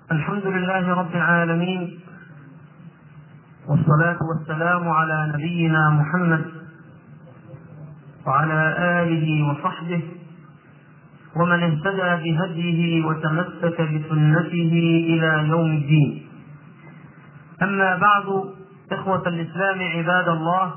الحمد لله رب العالمين، والصلاة والسلام على نبينا محمد وعلى آله وصحبه ومن اهتدى بهديه وتمسك بسنته إلى يوم الدين. أما بعد، إخوة الإسلام عباد الله،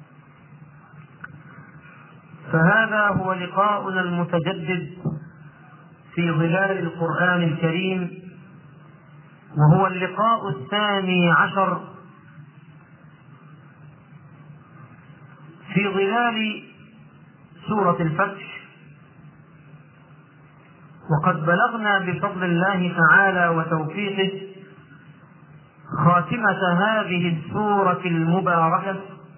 فهذا هو لقاؤنا المتجدد في ظلال القرآن الكريم، وهو اللقاء 12 في ظلال سورة الفتح. وقد بلغنا بفضل الله تعالى وتوفيقه خاتمة هذه السورة المباركة،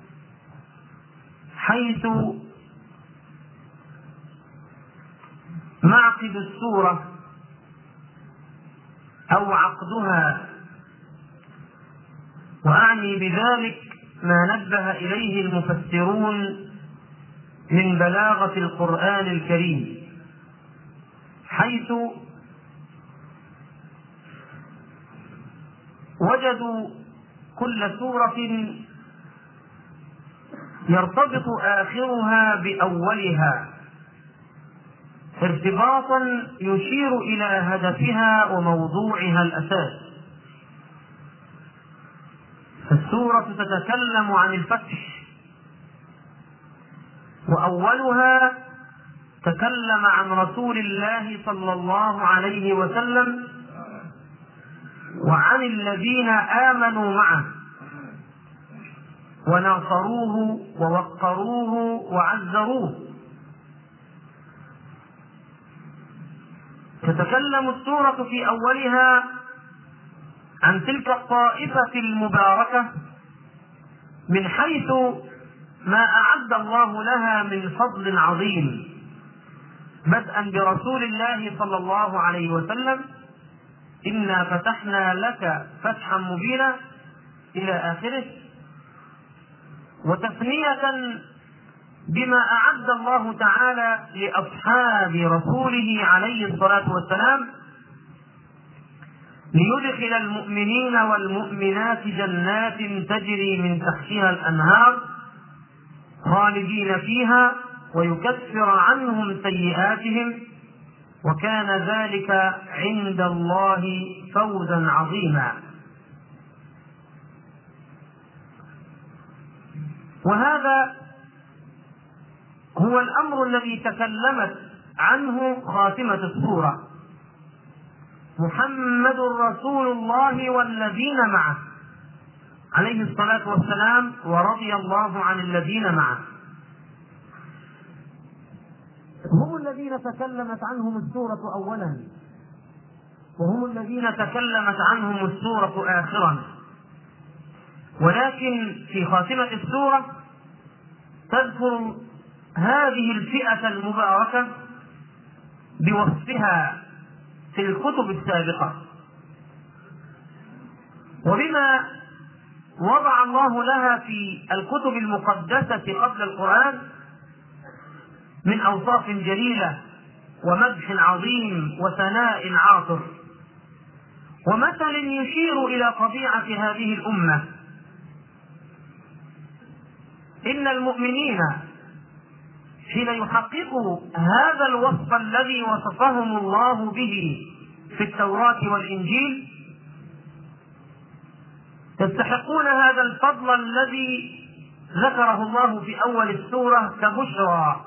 حيث معقد السورة أو عقدها، وأعني بذلك ما نبه إليه المفسرون من بلاغة القرآن الكريم، حيث وجدوا كل سورة يرتبط آخرها بأولها ارتباطا يشير إلى هدفها وموضوعها الأساس. فالسورة تتكلم عن الفتح، وأولها تكلم عن رسول الله صلى الله عليه وسلم وعن الذين آمنوا معه وناصروه ووقروه وعزروه. تتكلم السورة في أولها عن تلك الطائفة المباركة من حيث ما أعد الله لها من فضل عظيم، بدءا برسول الله صلى الله عليه وسلم: إنا فتحنا لك فتحا مبينا إلى آخره، وتثنية بما أعد الله تعالى لأصحاب رسوله عليه الصلاة والسلام ليدخل المؤمنين والمؤمنات جنات تجري من تحتها الأنهار خالدين فيها ويكفر عنهم سيئاتهم وكان ذلك عند الله فوزا عظيما. وهذا هو الأمر الذي تكلمت عنه خاتمة السورة: محمد رسول الله والذين معه عليه الصلاة والسلام ورضي الله عن الذين معه. هم الذين تكلمت عنهم السورة أولا، وهم الذين تكلمت عنهم السورة آخرا. ولكن في خاتمة السورة تذكر هذه الفئة المباركة بوصفها في الكتب السابقة، وبما وضع الله لها في الكتب المقدسة قبل القرآن من أوصاف جليلة ومدح عظيم وثناء عاطر، ومثل يشير إلى طبيعة هذه الأمة. إن المؤمنين حين يحققوا هذا الوصف الذي وصفهم الله به في التوراة والإنجيل يستحقون هذا الفضل الذي ذكره الله في أول السورة كبشرى،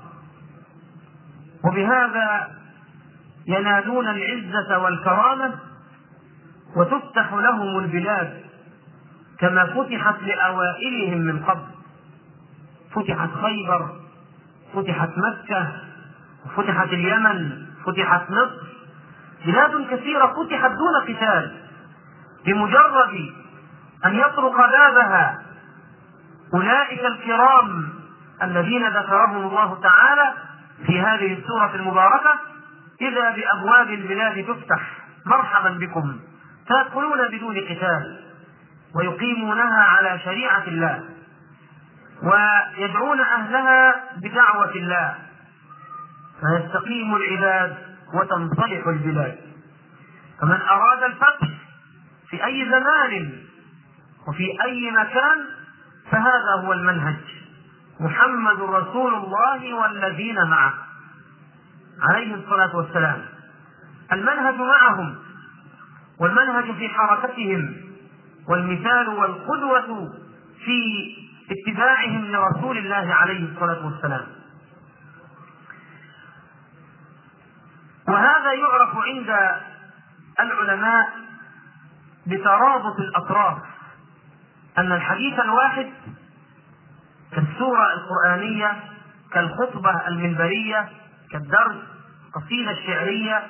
وبهذا ينالون العزة والكرامة وتفتح لهم البلاد كما فتحت لأوائلهم من قبل. فتحت خيبر، فتحت مكة، فتحت اليمن، فتحت مصر، بلاد كثيرة فتحت دون قتال بمجرد أن يطرق بابها أولئك الكرام الذين ذكرهم الله تعالى في هذه السورة المباركة. إذا بأبواب البلاد تفتح: مرحبا بكم، تدخلون بدون قتال ويقيمونها على شريعة الله ويدعون أهلها بدعوة الله، فيستقيم العباد وتنصلح البلاد. فمن أراد الفتح في أي زمان وفي أي مكان فهذا هو المنهج، محمد رسول الله والذين معه عليه الصلاة والسلام. المنهج معهم، والمنهج في حركتهم، والمثال والقدوة في اتباعهم لرسول الله عليه الصلاة والسلام. وهذا يعرف عند العلماء بترابط الأطراف، أن الحديث الواحد كالسورة القرآنية، كالخطبة المنبرية، كالدرس، قصيدة الشعرية،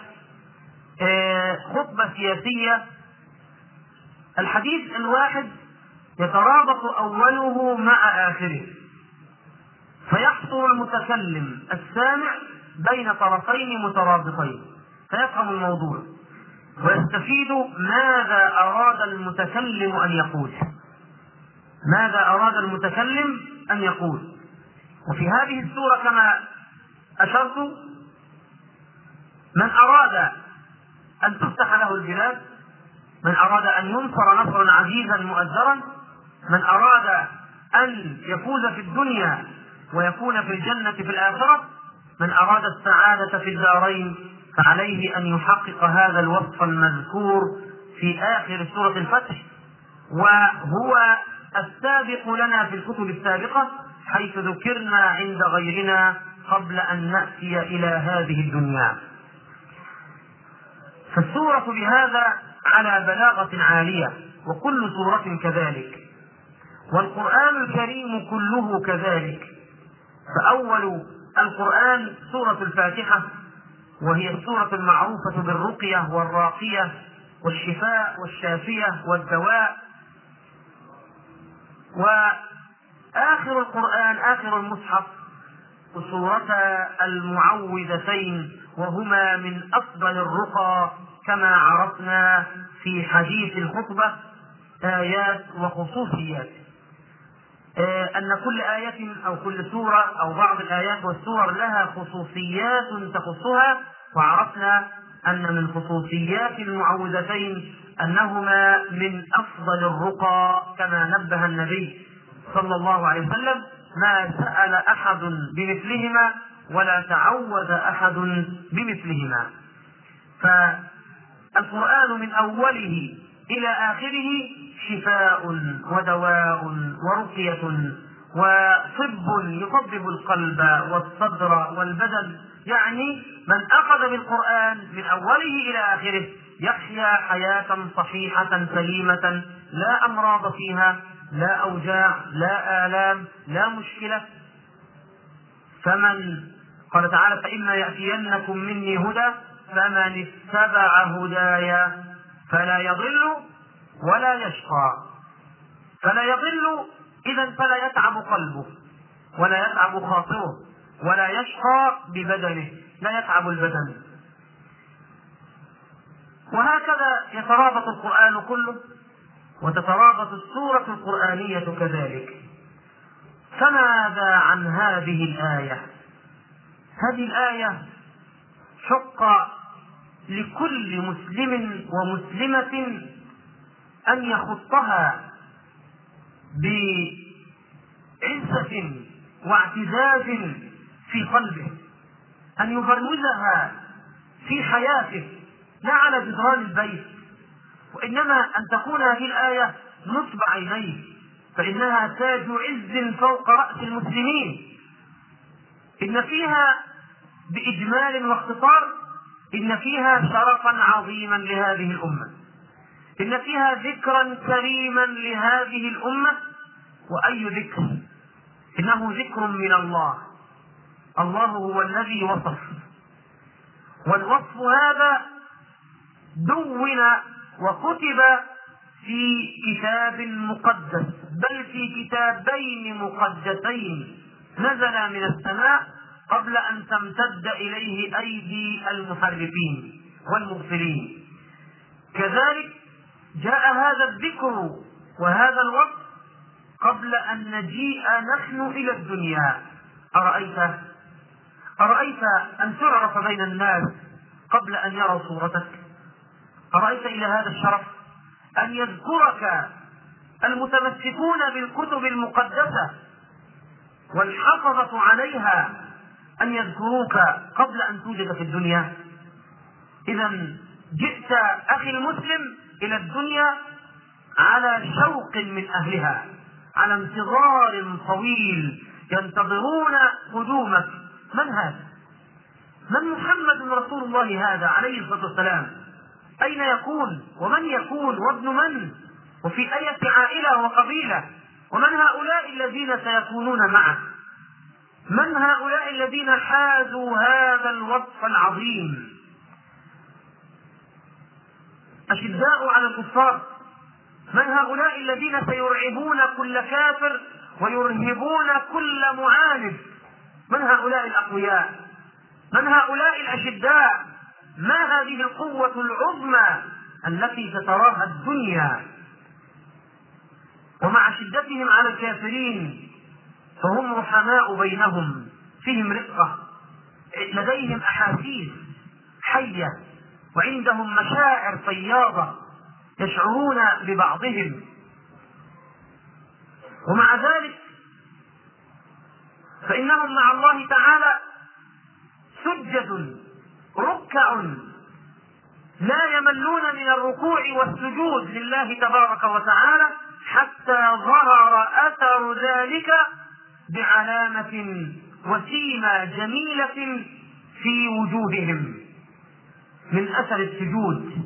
خطبة سياسية، الحديث الواحد يترابط أوله مع آخره، فيحصل المتكلم السامع بين طرفين مترابطين فيفهم الموضوع ويستفيد ماذا أراد المتكلم أن يقول، ماذا أراد المتكلم أن يقول. وفي هذه السورة كما أشرت، من أراد أن تفتح له البلاد، من أراد أن ينصر نصرا عزيزا مؤزرا، من أراد أن يفوز في الدنيا ويكون في الجنة في الآخرة، من أراد السعادة في الدارين، فعليه أن يحقق هذا الوصف المذكور في آخر سورة الفتح، وهو السابق لنا في الكتب السابقة، حيث ذكرنا عند غيرنا قبل أن نأتي إلى هذه الدنيا. فالسورة بهذا على بلاغة عالية، وكل سورة كذلك، والقرآن الكريم كله كذلك. فأول القرآن سورة الفاتحة، وهي السورة المعروفة بالرقية والراقية والشفاء والشافية والدواء. وآخر القرآن آخر المصحف سورة المعوذتين، وهما من أفضل الرقى كما عرفنا في حديث الخطبة، آيات وخصوصيات، أن كل آية أو كل سورة أو بعض الآيات والسور لها خصوصيات تخصها. وعرفنا أن من خصوصيات المعوذتين أنهما من أفضل الرقى كما نبه النبي صلى الله عليه وسلم: ما سأل أحد بمثلهما ولا تعوذ أحد بمثلهما. فالقرآن من أوله إلى آخره شفاء ودواء ورقية وطب يطبب القلب والصدر والبدن. يعني من أخذ بالقرآن من أوله إلى آخره يحيا حياة صحيحة سليمة، لا أمراض فيها، لا أوجاع، لا آلام، لا مشكلة. فمن قال تعالى: فإما يأتينكم مني هدى فمن اتبع هداي فلا يضل ولا يشقى. فلا يضل إذن فلا يتعب قلبه ولا يتعب خاطره ولا يشقى ببدنه، لا يتعب البدن. وهكذا يترابط القرآن كله، وتترابط السورة القرآنية كذلك. فماذا عن هذه الآية؟ هذه الآية شق لكل مسلم ومسلمة أن يخطها بعزة واعتزاز في قلبه، أن يبرزها في حياته، لا على جدران البيت، وإنما أن تكون هذه الآية نصب عينيه، فإنها تاج عز فوق رأس المسلمين. إن فيها بإجمال واختصار إن فيها شرفا عظيما لهذه الأمة، إن فيها ذكرا كريما لهذه الأمة. وأي ذكر؟ إنه ذكر من الله، الله هو الذي وصف، والوصف هذا دون وكتب في كتاب مقدس، بل في كتابين مقدسين نزلا من السماء قبل أن تمتد إليه أيدي المحرفين والمغفلين. كذلك جاء هذا الذكر وهذا الوصف قبل أن نجيء نحن إلى الدنيا. أرأيت أن تعرف بين الناس قبل أن يروا صورتك؟ أرأيت إلى هذا الشرف أن يذكرك المتمسكون بالكتب المقدسة والحفظة عليها أن يذكروك قبل أن توجد في الدنيا. إذا جئت أخي المسلم إلى الدنيا على شوق من أهلها، على انتظار طويل ينتظرون قدومك. من هذا؟ من محمد رسول الله هذا عليه الصلاة والسلام؟ أين يكون ومن يكون وابن من وفي أي عائلة وقبيلة؟ ومن هؤلاء الذين سيكونون معه؟ من هؤلاء الذين حازوا هذا الوصف العظيم؟ أشداء على الكفار. من هؤلاء الذين سيرعبون كل كافر ويرهبون كل معاند؟ من هؤلاء الأقوياء؟ من هؤلاء الأشداء؟ ما هذه القوة العظمى التي تتراها الدنيا؟ ومع شدتهم على الكافرين فهم رحماء بينهم، فيهم رقة، لديهم أحاسيس حية، وعندهم مشاعر فياضة يشعرون ببعضهم. ومع ذلك فإنهم مع الله تعالى سجد ركع، لا يملون من الركوع والسجود لله تبارك وتعالى حتى ظهر أثر ذلك بعلامة وسيمة جميلة في وجوههم من أثر السجود.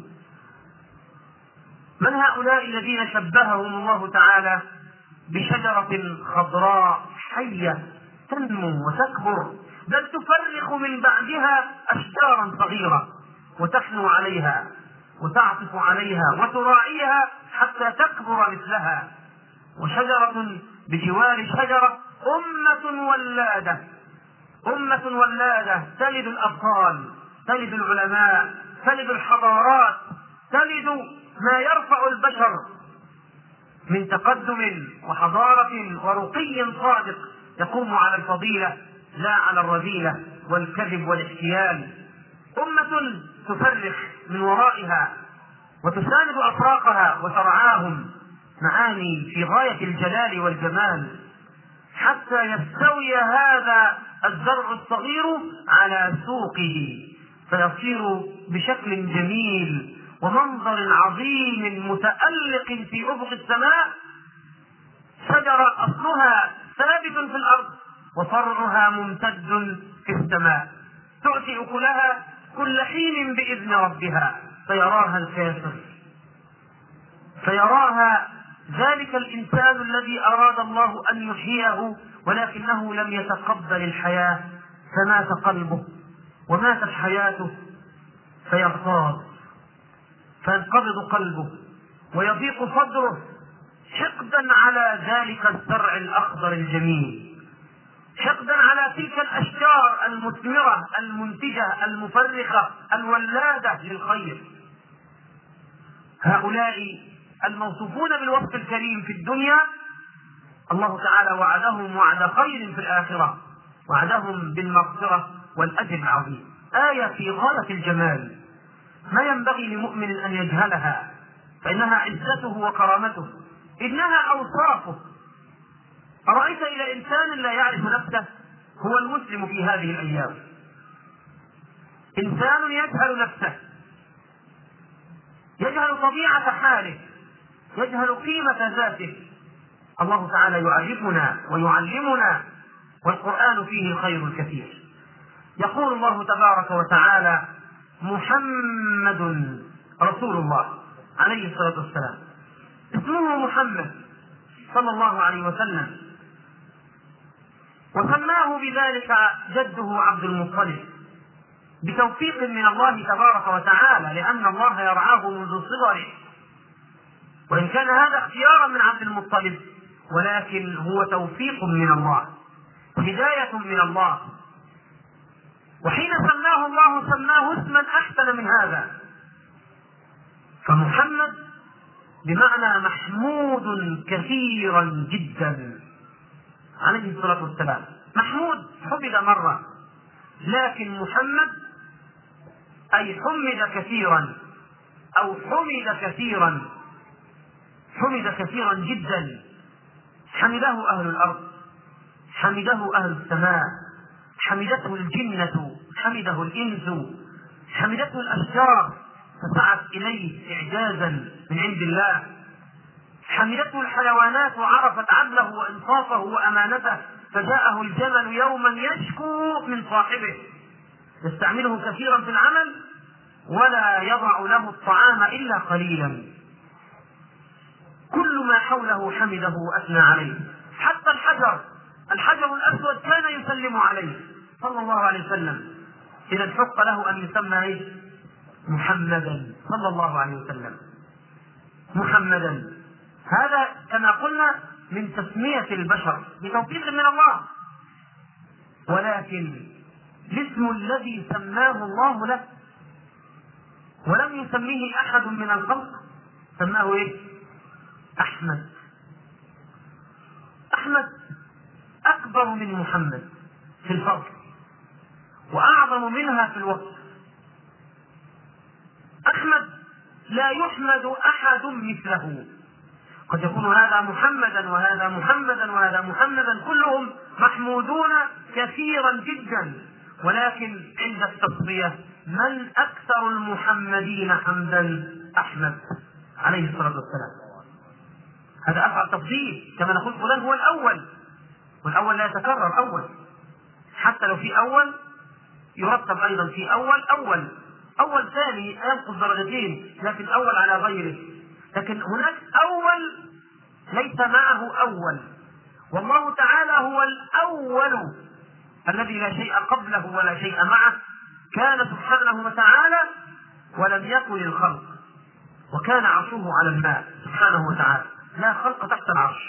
من هؤلاء الذين شبههم الله تعالى بشجرة خضراء حية تنمو وتكبر، بل تفرخ من بعدها أشجارا صغيرة وتحنو عليها وتعطف عليها وتراعيها حتى تكبر مثلها. وشجرة بجوار شجرة، أمة ولادة تلد الأبطال، تلد العلماء، تلد الحضارات، تلد ما يرفع البشر من تقدم وحضارة ورقي صادق يقوم على الفضيلة لا على الرذيلة والكذب والاحتيال. أمة تفرخ من ورائها وتساند أفراقها وترعاهم معاني في غاية الجلال والجمال، حتى يستوي هذا الزرع الصغير على سوقه فيصير بشكل جميل ومنظر عظيم متألق في أفق السماء. شجرة أصلها ثابت في الأرض وفرعها ممتد في السماء، تؤتي أكلها كل حين بإذن ربها، فيراها الكافر، فيراها ذلك الإنسان الذي أراد الله أن يحييه ولكنه لم يتقبل الحياة، فمات قلبه وماتت حياته، فيغتاظ فينقبض قلبه ويضيق صدره حقدا على ذلك الزرع الأخضر الجميل، حقدا على تلك الأشجار المثمرة المنتجة المفرخة الولادة للخير. هؤلاء الموصوفون بالوصف الكريم في الدنيا الله تعالى وعدهم وعد خير في الآخرة، وعدهم بالمغفرة والأجر العظيم. آية في غاية الجمال ما ينبغي لمؤمن أن يجهلها، فإنها عزته وكرامته، إنها أوصافه. أرأيت إلى إنسان لا يعرف نفسه؟ هو المسلم في هذه الأيام إنسان يجهل نفسه، يجهل طبيعة حاله، يجهل قيمة ذاته. الله تعالى يعرفنا ويعلمنا، والقرآن فيه الخير الكثير. يقول الله تبارك وتعالى: محمد رسول الله عليه الصلاة والسلام، اسمه محمد صلى الله عليه وسلم، وسماه بذلك جده عبد المطلب بتوفيق من الله تبارك وتعالى، لأن الله يرعاه منذ صغره، وإن كان هذا اختيارا من عبد المطلب ولكن هو توفيق من الله، هداية من الله. وحين سماه الله سماه اسما أحسن من هذا، فمحمد بمعنى محمود كثيرا جدا عليه الصلاة والسلام. محمود حمد مرة، لكن محمد أي حمد كثيرا، أو حمد كثيرا، حمد كثيرا جدا، حمده أهل الأرض، حمده أهل السماء، حمدته الجنة، حمده الإنس، حمدته الأشجار فسعت إليه إعجازا من عند الله، حمدته الحيوانات وعرفت عدله وإنصافه وأمانته، فجاءه الجمل يوما يشكو من صاحبه يستعمله كثيرا في العمل ولا يضع له الطعام إلا قليلا. كل ما حوله حمده وأثنى عليه، حتى الحجر الأسود كان يسلم عليه صلى الله عليه وسلم. إذا حق له أن يسمى محمدا صلى الله عليه وسلم، محمدا. هذا كما قلنا من تسمية البشر بتوفيق من الله، ولكن الاسم الذي سماه الله له ولم يسميه أحد من الخلق سماه أحمد. أحمد أكبر من محمد في الفضل وأعظم منها في الوصف. أحمد لا يحمد أحد مثله. قد يكون هذا محمدا وهذا محمدا وهذا محمدا، كلهم محمودون كثيرا جدا، ولكن عند التصفية من أكثر المحمدين حمدا؟ أحمد عليه الصلاة والسلام. هذا أفعل تفضيل، كما نقول فلان هو الأول، والأول لا يتكرر أول، حتى لو في أول يرتب أيضا في أول ثاني ينقص درجتين، لكن أول على غيره. لكن هناك أول ليس معه أول، والله تعالى هو الأول الذي لا شيء قبله ولا شيء معه، كان سبحانه وتعالى ولم يكن الخلق، وكان عرشه على الماء سبحانه وتعالى، لا خلق تحت العرش.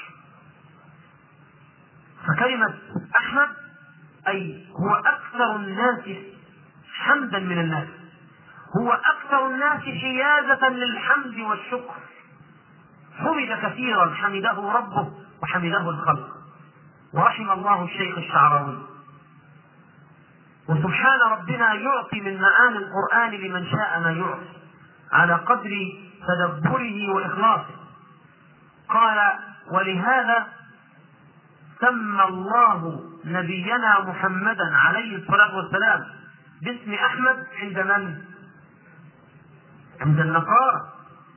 فكلمة أحمد أي هو أكثر الناس حمدا من الناس، هو أكثر الناس حيازة للحمد والشكر، حمد كثيرا، حمده ربه وحمده الخلق. ورحم الله الشيخ الشعراوي. وسبحان ربنا يعطي من معاني القرآن لمن شاء ما يعطي على قدر تدبره وإخلاصه. قال: ولهذا سمى الله نبينا محمدا عليه الصلاة والسلام باسم أحمد عند من؟ عند النصارى.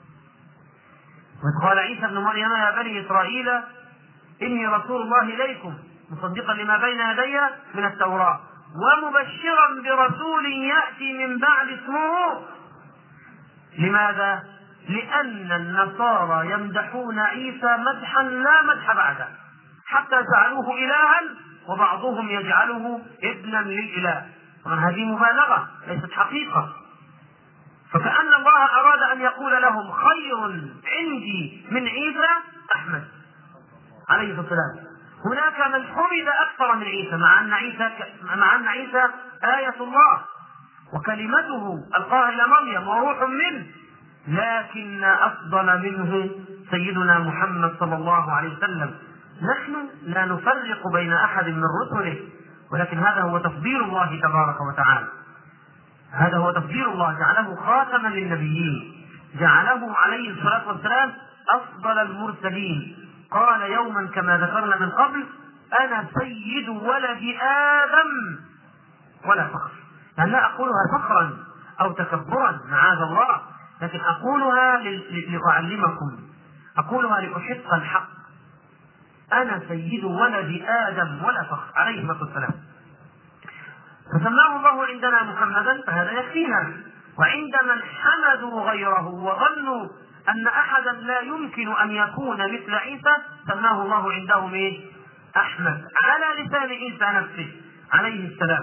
وقال عيسى ابن مريم: يا بني إسرائيل إني رسول الله إليكم مصدقا لما بين يدي من التوراة ومبشرا برسول يأتي من بعد اسمه. لماذا؟ لأن النصارى يمدحون عيسى مدحا لا مدح بعده، حتى جعلوه إلها وبعضهم يجعله ابنا للإله. هذه مبالغة ليست حقيقة. فكأن الله أراد أن يقول لهم: خير عندي من عيسى أحمد عليه الصلاة والسلام. هناك من حمد أكثر من عيسى، مع أن عيسى آية الله وكلمته ألقاها إلى مريم وروح منه، لكن أفضل منه سيدنا محمد صلى الله عليه وسلم. نحن لا نفرق بين أحد من رسله، ولكن هذا هو تفضيل الله تبارك وتعالى، هذا هو تفضيل الله، جعله خاتما للنبيين، جعله عليه الصلاة والسلام أفضل المرسلين. قال يوما كما ذكرنا من قبل: أنا سيد ولد آدم ولا فخر. يعني لا أقولها فخرا أو تكبرا معاذ الله، لكن أقولها لأعلمكم، أقولها لأحق الحق. أنا سيد ولد آدم ولا فخر عليه الصلاة والسلام. فسماه الله عندنا محمدا، فهذا يكفينا. وعند من حمدوا غيره وظنوا أن أحدا لا يمكن أن يكون مثل عيسى، سماه الله عندهم أحمد على لسان عيسى نفسه عليه السلام.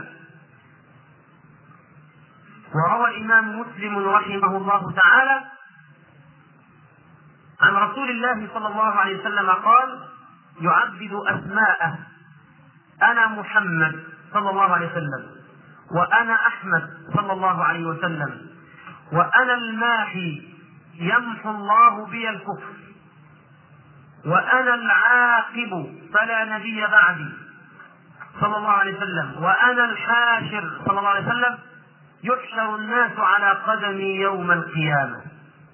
وروى الإمام مسلم رحمه الله تعالى عن رسول الله صلى الله عليه وسلم قال: يعبد أسماءه: أنا محمد صلى الله عليه وسلم، وأنا أحمد صلى الله عليه وسلم، وأنا الماحي يمحو الله بي الكفر، وأنا العاقب فلا نبي بعدي صلى الله عليه وسلم، وأنا الحاشر صلى الله عليه وسلم، يحشر الناس على قدمي يوم القيامة.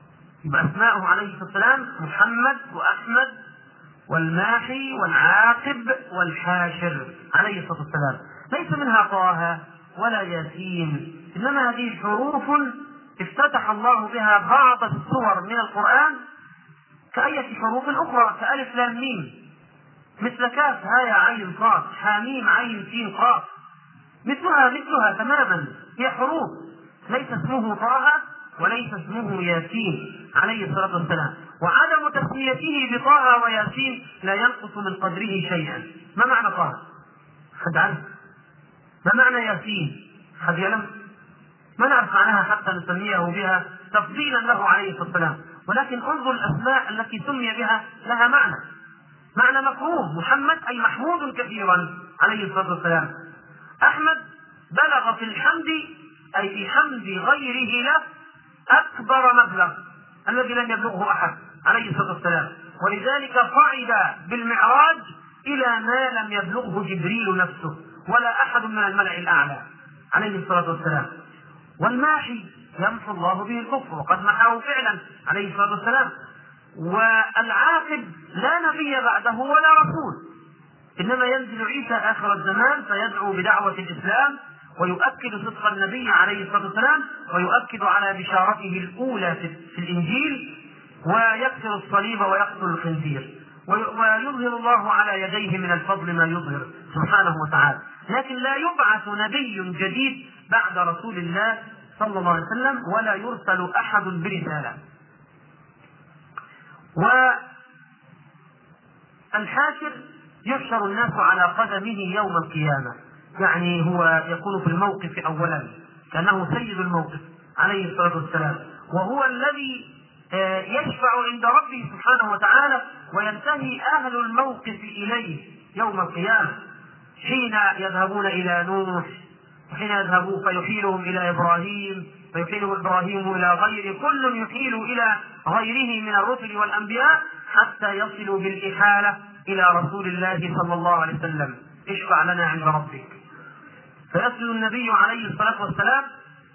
يبقى أسماءه عليه الصلاة والسلام محمد وأحمد والماحي والعاقب والحاشر عليه الصلاة والسلام، ليس منها طه ولا ياسين، إنما هذه حروف افتتح الله بها بعض السور من القرآن كأية حروف أخرى، كألف لام ميم، مثل كاف هاء عين صاد حاميم عين سين قاف، مثلها تماما، هي حروف، ليس اسمه طه وليس اسمه ياسين عليه الصلاة والسلام. وعدم تسميته بطه وياسين لا ينقص من قدره شيئا. ما معنى طه؟ حد عارف؟ ما معنى ياسين؟ حد يعلم؟ ما نعرف معناها حتى نسميه بها تفضيلا له عليه الصلاة والسلام، ولكن انظر الأسماء التي سمي بها لها معنى مفهوم. محمد أي محمود كثيرا عليه الصلاة والسلام. أحمد بلغ في الحمد أي في حمد غيره له أكبر مبلغ الذي لم يبلغه أحد عليه الصلاة والسلام، ولذلك صعد بالمعراج إلى ما لم يبلغه جبريل نفسه ولا أحد من الملأ الأعلى عليه الصلاة والسلام. والماحي يمحو الله به الكفر وقد محاه فعلا عليه الصلاة والسلام. والعاقب لا نبي بعده ولا رسول، إنما ينزل عيسى آخر الزمان فيدعو بدعوة الإسلام ويؤكد صدق النبي عليه الصلاة والسلام ويؤكد على بشارته الأولى في الإنجيل، ويكسر الصليب ويقتل الخنزير، ويظهر الله على يديه من الفضل ما يظهر سبحانه وتعالى. لكن لا يبعث نبي جديد بعد رسول الله صلى الله عليه وسلم ولا يرسل أحد برسالة. والحاشر يحشر الناس على قدمه يوم القيامة، يعني هو يكون في الموقف أولا كأنه سيد الموقف عليه الصلاة والسلام، وهو الذي يشفع عند ربه سبحانه وتعالى وينتهي أهل الموقف إليه يوم القيامة، حين يذهبون إلى نوح وحين يذهبون فيحيلهم إلى إبراهيم فيحيلهم إبراهيم إلى غيره، كل يحيل إلى غيره من الرسل والأنبياء حتى يصلوا بالإحالة إلى رسول الله صلى الله عليه وسلم، اشفع لنا عند ربك. فيسجد النبي عليه الصلاة والسلام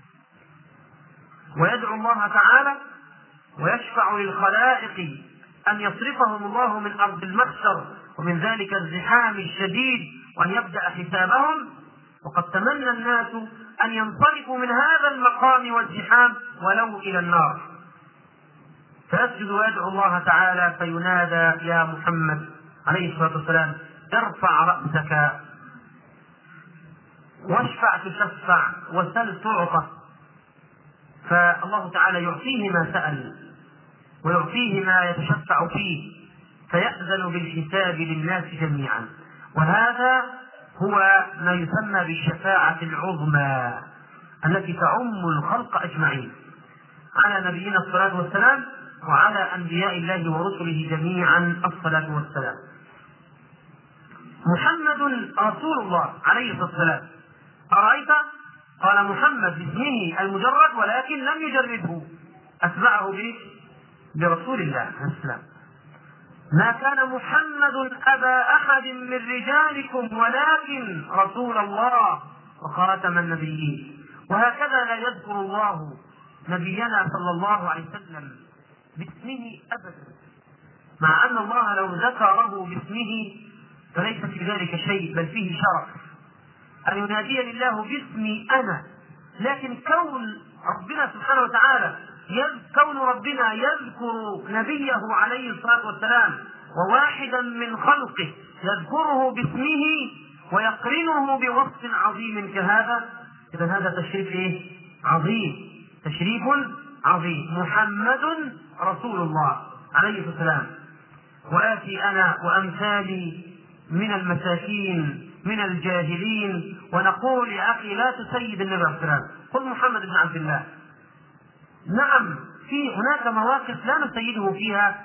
ويدعو الله تعالى ويشفع للخلائق أن يصرفهم الله من أرض المحشر ومن ذلك الزحام الشديد وأن يبدأ حسابهم، وقد تمنى الناس أن ينصرفوا من هذا المقام والزحام ولو إلى النار. فيسجد ويدعو الله تعالى فينادى يا محمد عليه الصلاة والسلام ارفع رأسك واشفع تشفع وسل تعطى، فالله تعالى يعطيه ما سأل ويعطيه ما يتشفع فيه فيأذن بالحساب للناس جميعا. وهذا هو ما يسمى بالشفاعة العظمى التي تعم الخلق أجمعين على نبينا الصلاة والسلام وعلى أنبياء الله ورسله جميعا الصلاة والسلام. محمد رسول الله عليه الصلاة والسلام، أرأيت قال محمد باسمه المجرد ولكن لم يجرده، أتبعه برسول الله عليه السلام. ما كان محمد أبا أحد من رجالكم ولكن رسول الله وخاتم النبيين. وهكذا لا يذكر الله نبينا صلى الله عليه وسلم باسمه أبدا، مع أن الله لو ذكره باسمه فليس في ذلك شيء بل فيه شرف أن ينادي لله باسمي أنا. لكن كون ربنا سبحانه وتعالى كون ربنا يذكر نبيه عليه الصلاة والسلام وواحدا من خلقه يذكره باسمه ويقرنه بوصف عظيم كهذا، إذا هذا تشريف عظيم، تشريف عظيم. محمد رسول الله عليه السلام. وآتي أنا وأمثالي من المساكين من الجاهلين ونقول يا أخي لا تسيد النبي عليه السلام، قل محمد بن عبد الله. نعم، في هناك مواقف لا نسيده فيها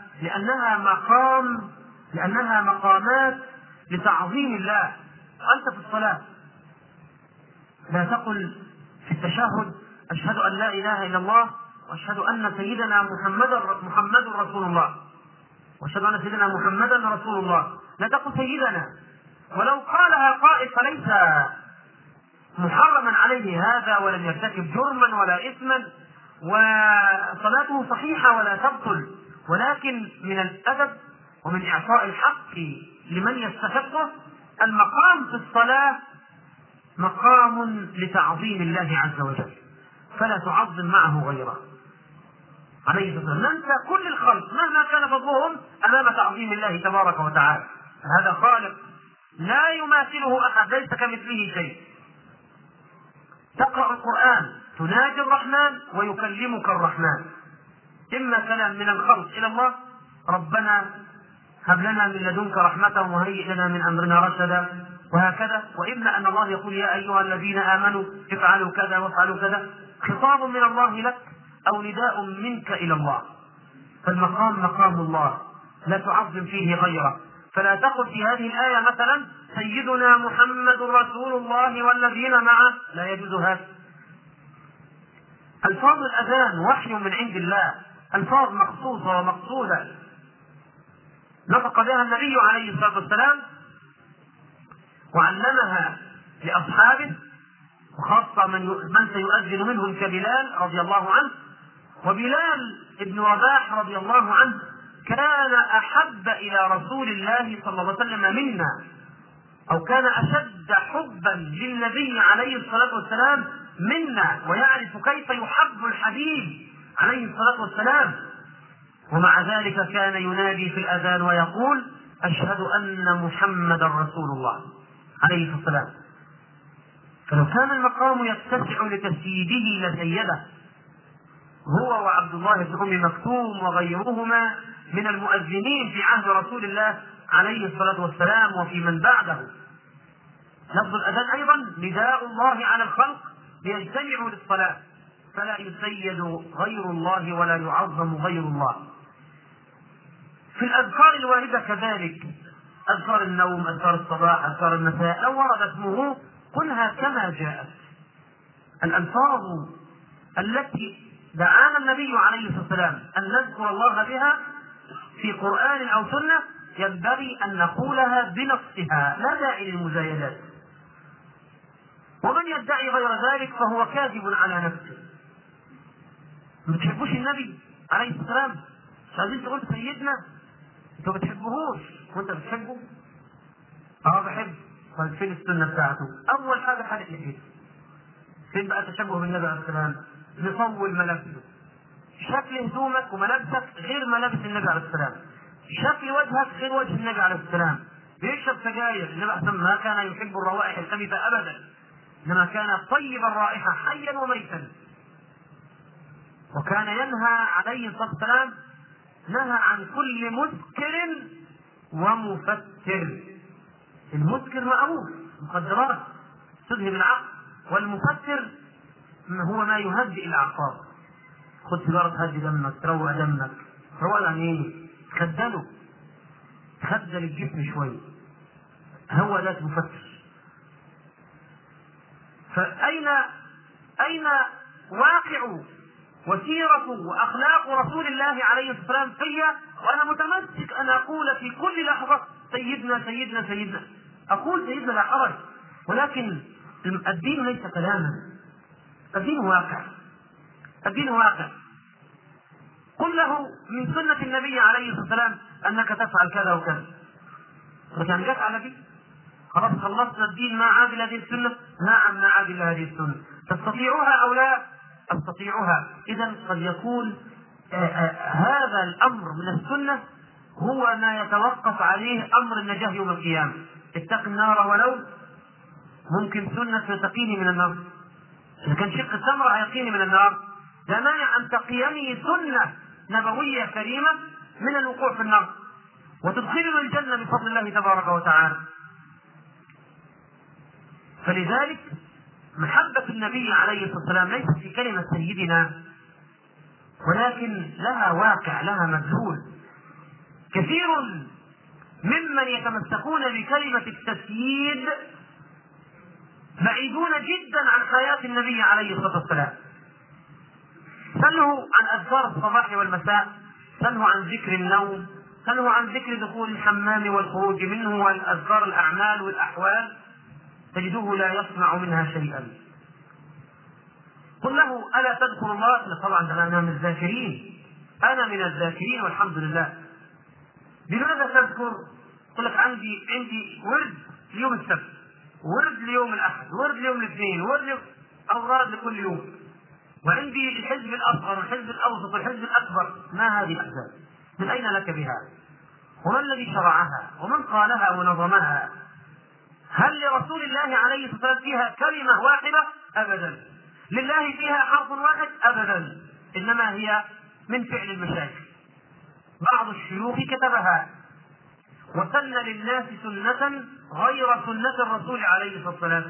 لأنها مقامات لتعظيم الله. أنت في الصلاة لا تقل في التشهد أشهد أن لا إله إلا الله وأشهد أن سيدنا محمد رسول الله، وأشهد أن سيدنا محمدا رسول الله، لا تقل سيدنا. ولو قالها قائل فليس محرما عليه هذا ولم يرتكب جرما ولا إثما، وصلاته صحيحة ولا تبطل، ولكن من الأدب ومن إعطاء الحق لمن يستحقه المقام في الصلاة مقام لتعظيم الله عز وجل، فلا تعظم معه غيره عليه الصلاة والسلام. ننسى كل الخلق مهما كان فضلهم أمام تعظيم الله تبارك وتعالى. هذا خالق لا يماثله أحد، ليس كمثله شيء. تقرأ القرآن تناجي الرحمن ويكلمك الرحمن، إما كلام من الخلق إلى الله ربنا هب لنا من لدنك رحمة وهيئ لنا من أمرنا رشدا وهكذا، وإما أن الله يقول يا أيها الذين آمنوا افعلوا كذا وافعلوا كذا، خطاب من الله لك أو نداء منك إلى الله. فالمقام مقام الله لا تعظم فيه غيره. فلا تقل في هذه الآية مثلا سيدنا محمد رسول الله والذين معه، لا يجوز هذا. ألفاظ الأذان وحي من عند الله، ألفاظ مخصوصة ومقصودة نطق بها النبي عليه الصلاة والسلام وعلمها لأصحابه، وخاصة من سيؤذن منهم كبلال رضي الله عنه. وبلال ابن رباح رضي الله عنه كان أحب إلى رسول الله صلى الله عليه وسلم منا، أو كان أشد حبا للنبي عليه الصلاة والسلام منا، ويعرف كيف يحب الحبيب عليه الصلاة والسلام. ومع ذلك كان ينادي في الأذان ويقول أشهد أن محمدا رسول الله عليه الصلاة والسلام. فلو كان المقام يتسع لتسييده لسيده هو وعبد الله بن أم مكتوم وغيرهما من المؤذنين في عهد رسول الله عليه الصلاة والسلام وفي من بعده. لفظ الأذان أيضا نداء الله على الخلق ليجتمعوا للصلاة، فلا يسيد غير الله ولا يعظم غير الله. في الأذكار الواردة كذلك، أذكار النوم، أذكار الصباح، أذكار المساء، لو ورد اسمه قلها كما جاءت. الألفاظ التي دعانا النبي عليه الصلاة والسلام أن نذكر الله بها في قرآن أو سنة ينبغي أن نقولها بنصها، لا داعي للمزايدات. ومن يدعي غير ذلك فهو كاذب على نفسه. ما بتحبوش النبي عليه الصلاة والسلام، مش عايزين تقول سيدنا، انتوا ما بتحبوهوش وانت بتحبه؟ بحب. طيب فين السنة بتاعته؟ أول حاجة حالة الحديث. فين بقى تشبه بالنبي عليه السلام؟ نطول ملابسه، شكل هدومك وملابسك غير ملابس النبي عليه السلام، شكل وجهك غير وجه النبي عليه السلام. بيشرب سجاير، النبي ما كان يحب الروائح الخبيثة أبدا، إنما كان طيب الرائحة حيا وميتا. وكان ينهى عليه الصلاة والسلام، نهى عن كل مسكر ومفتر. المسكر معروف، مخدرات تذهب العقل، والمفتر هو ما يهدئ الأعصاب. خذ سيجارة تهدي دمك، تروق دمك. تروق يعني ايه؟ تخدله، تخدل الجسم شوي، هو ده المفتر. فأين واقع وسيرة وأخلاق رسول الله عليه الصلاة والسلام فيا وأنا متمسك أن أقول في كل لحظة سيدنا سيدنا سيدنا، أقول سيدنا لا حرج، ولكن الدين ليس كلاما، الدين واقع، الدين واقع. قل له من سنة النبي عليه الصلاة والسلام أنك تفعل كذا وكذا، وكان جت على دي خلاص خلصنا الدين، ما عاد إلى هذه السنة. نعم ما عاد إلى هذه السنة. تستطيعها أو لا؟ أستطيعها. إذا قد يكون هذا الأمر من السنة هو ما يتوقف عليه أمر النجاة يوم القيامة. اتق النار ولو، ممكن سنة تقيني من النار، إذا كان شق التمرة يقيني من النار، لا مانع أن تقيني سنة نبوية كريمة من الوقوع في النار وتدخلني الجنة بفضل الله تبارك وتعالى. فلذلك محبة النبي عليه الصلاة والسلام ليست في كلمة سيدنا، ولكن لها واقع، لها مدلول. كثير ممن يتمسكون بكلمة التسييد بعيدون جدا عن حياة النبي عليه الصلاة والسلام. سله عن أذكار الصباح والمساء، سله عن ذكر النوم، سله عن ذكر دخول الحمام والخروج منه، والأذكار الأعمال والأحوال، تجده لا يصنع منها شيئا. قل له ألا تذكر الله؟ طبعا ده أنا من الذاكرين، أنا من الذاكرين والحمد لله. لماذا تذكر؟ يقول لك عندي ورد ليوم السبت، ورد ليوم الأحد، ورد ليوم الاثنين، ورد أوراد لكل يوم، وعندي الحزب الأصغر والحزب الأوسط والحزب الأكبر. ما هذه الأحزاب؟ من أين لك بها؟ وما الذي شرعها؟ ومن قالها ونظمها؟ هل لرسول الله عليه الصلاة والسلام فيها كلمة واحدة؟ أبدا. لله فيها حرف واحد؟ أبدا. إنما هي من فعل المشايخ. بعض الشيوخ كتبها وسن للناس سنة غير سنة الرسول عليه الصلاة والسلام.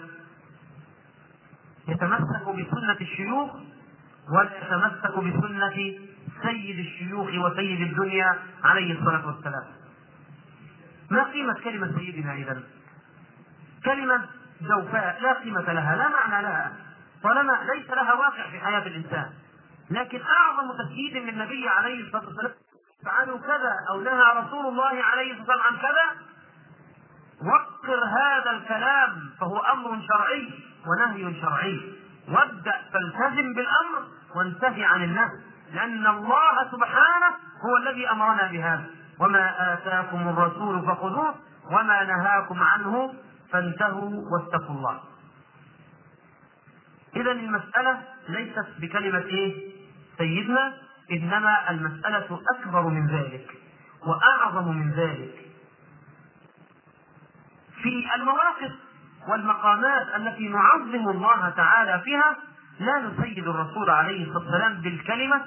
يتمسك بسنة الشيوخ ولا يتمسك بسنة سيد الشيوخ وسيد الدنيا عليه الصلاة والسلام. ما قيمة كلمة سيدنا إذن؟ كلمة جوفاء لا قيمة لها، لا معنى لها، طالما ليس لها واقع في حياة الإنسان. لكن أعظم تسييد من النبي عليه الصلاة والسلام فعلوا كذا أو نهى رسول الله عليه الصلاة والسلام عن كذا، وقر هذا الكلام، فهو أمر شرعي ونهي شرعي، وابدأ فالتزم بالأمر وانتهي عن النهي، لأن الله سبحانه هو الذي أمرنا بهذا: وما آتاكم الرسول فخذوه وما نهاكم عنه فانتهوا واتقوا الله. إذن المسألة ليست بكلمة سيدنا، إنما المسألة أكبر من ذلك وأعظم من ذلك. في المواقف والمقامات التي نعظم الله تعالى فيها لا نسيد الرسول عليه الصلاة والسلام بالكلمة،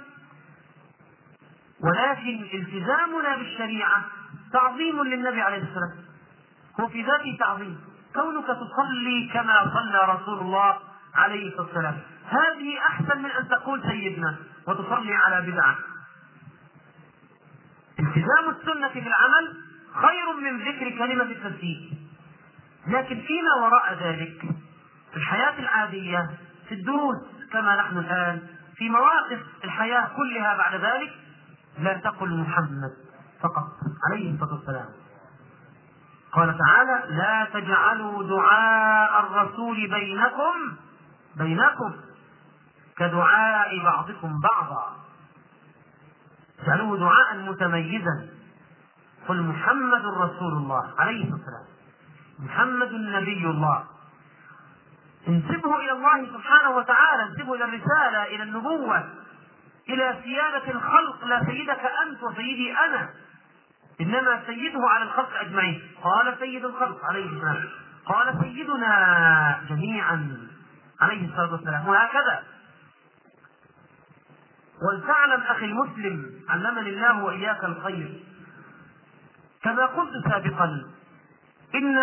ولكن التزامنا بالشريعة تعظيم للنبي عليه الصلاة والسلام، هو في ذاته تعظيم. كونك تصلي كما صلى رسول الله عليه الصلاة والسلام هذه أحسن من أن تقول سيدنا وتصلي على بدعة. التزام السنة في العمل خير من ذكر كلمة التسييد. لكن فيما وراء ذلك في الحياة العادية، في الدروس كما نحن الآن، في مواقف الحياة كلها بعد ذلك، لا تقل محمد فقط عليه الصلاة والسلام. قال تعالى: لا تجعلوا دعاء الرسول بينكم كدعاء بعضكم بعضا، اجعلوه دعاء متميزا. قل محمد رسول الله عليه الصلاة والسلام، محمد نبي الله، انسبه إلى الله سبحانه وتعالى، انسبه إلى الرسالة، إلى النبوة، إلى سيادة الخلق. لا سيدك أنت وسيدي أنا، إنما سيده على الخلق أجمعين. قال سيد الخلق عليه السلام، قال سيدنا جميعا عليه الصلاة والسلام، وهكذا. ولتعلم أخي المسلم علمني الله وإياك الخير، كما قلت سابقا، إن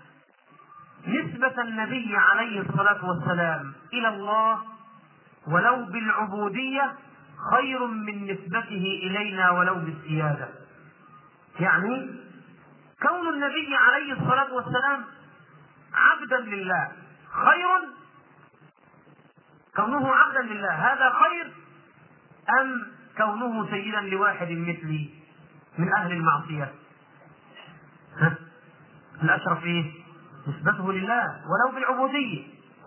نسبة النبي عليه الصلاة والسلام إلى الله ولو بالعبودية خير من نسبته إلينا ولو بالسيادة. يعني كون النبي عليه الصلاة والسلام عبدا لله خير، كونه عبدا لله هذا خير، أم كونه سيدا لواحد مثلي من أهل المعصية؟ الأشرف فيه نسبته لله ولو بالعبودية.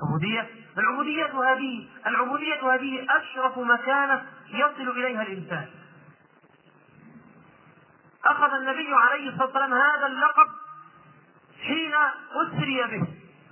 العبودية هذه أشرف مكانة يصل إليها الإنسان. أخذ النبي عليه الصلاة والسلام هذا اللقب حين أسري به،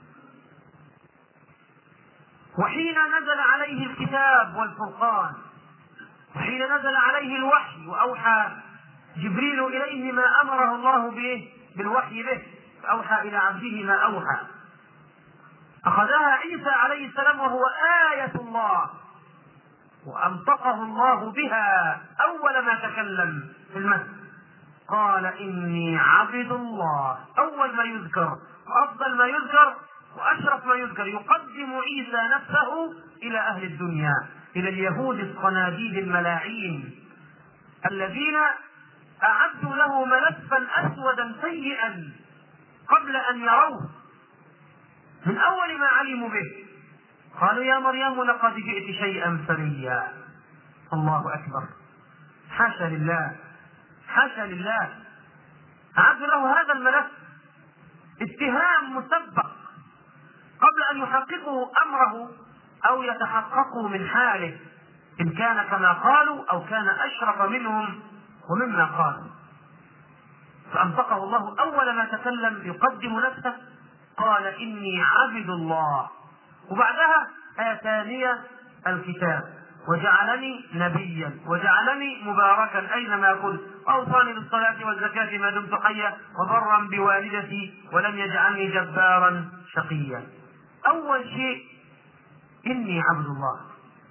وحين نزل عليه الكتاب والفرقان، وحين نزل عليه الوحي وأوحى جبريل إليه ما أمره الله به بالوحي به، فأوحى إلى عبده ما أوحى. أخذها عيسى عليه السلام وهو آية الله، وأنطقه الله بها أول ما تكلم في المسجد، قال إني عبد الله. أول ما يذكر وأفضل ما يذكر وأشرف ما يذكر، يقدم عيسى نفسه إلى أهل الدنيا، إلى اليهود الصناديد الملاعين الذين أعدوا له ملفا أسودا سيئا قبل أن يروه. من أول ما علموا به قالوا: يا مريم لقد جئت شيئا فريا. الله أكبر، حاشا لله، حاشا لله. أعدوا له هذا الملف اتهام مسبق قبل أن يحققوا أمره أو يتحققوا من حاله إن كان كما قالوا أو كان أشرف منهم ومما قالوا. فأنطقه الله أول ما تكلم يقدم نفسه، قال إني عبد الله، وبعدها آتاني الكتاب وجعلني نبيا وجعلني مباركا أينما كنت وأوصاني بالصلاة والزكاة ما دمت حيا وبرا بوالدتي ولم يجعلني جبارا شقيا. أول شيء إني عبد الله.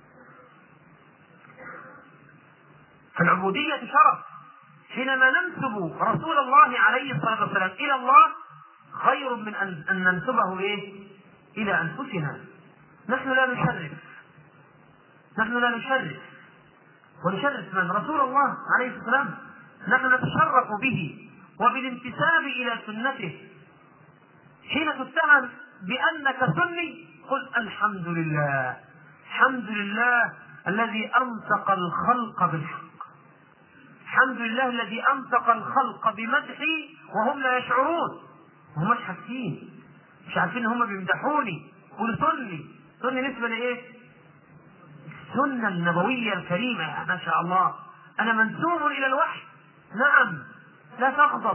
فالعبودية شرف. حينما ننسب رسول الله عليه الصلاة والسلام إلى الله خير من أن ننسبه إلى أنفسنا. نحن لا نشرف ونشرف من رسول الله عليه السلام. نحن نتشرف به وبالانتساب إلى سنته. حين تتهم بأنك سني قل الحمد لله، الحمد لله الذي أنطق الخلق بالحق، الحمد لله الذي أنطق الخلق بمدحي وهم لا يشعرون، وهم مش حاسين، مش عارفين هم بيمدحوني. قل سني نسبة لإيه؟ السنة النبوية الكريمة. ما شاء الله أنا منسوب إلى الوحي. نعم، لا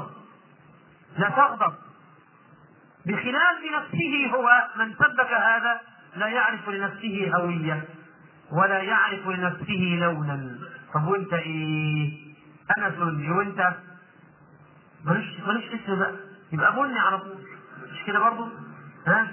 تغضب. بخلاف نفسه هو من سبك هذا لا يعرف لنفسه هوية ولا يعرف لنفسه لونا. طب وانت ايه؟ انا سني وانت ماليش اسم بقى، يبقى بني على طول، مش كده برضو؟ ها؟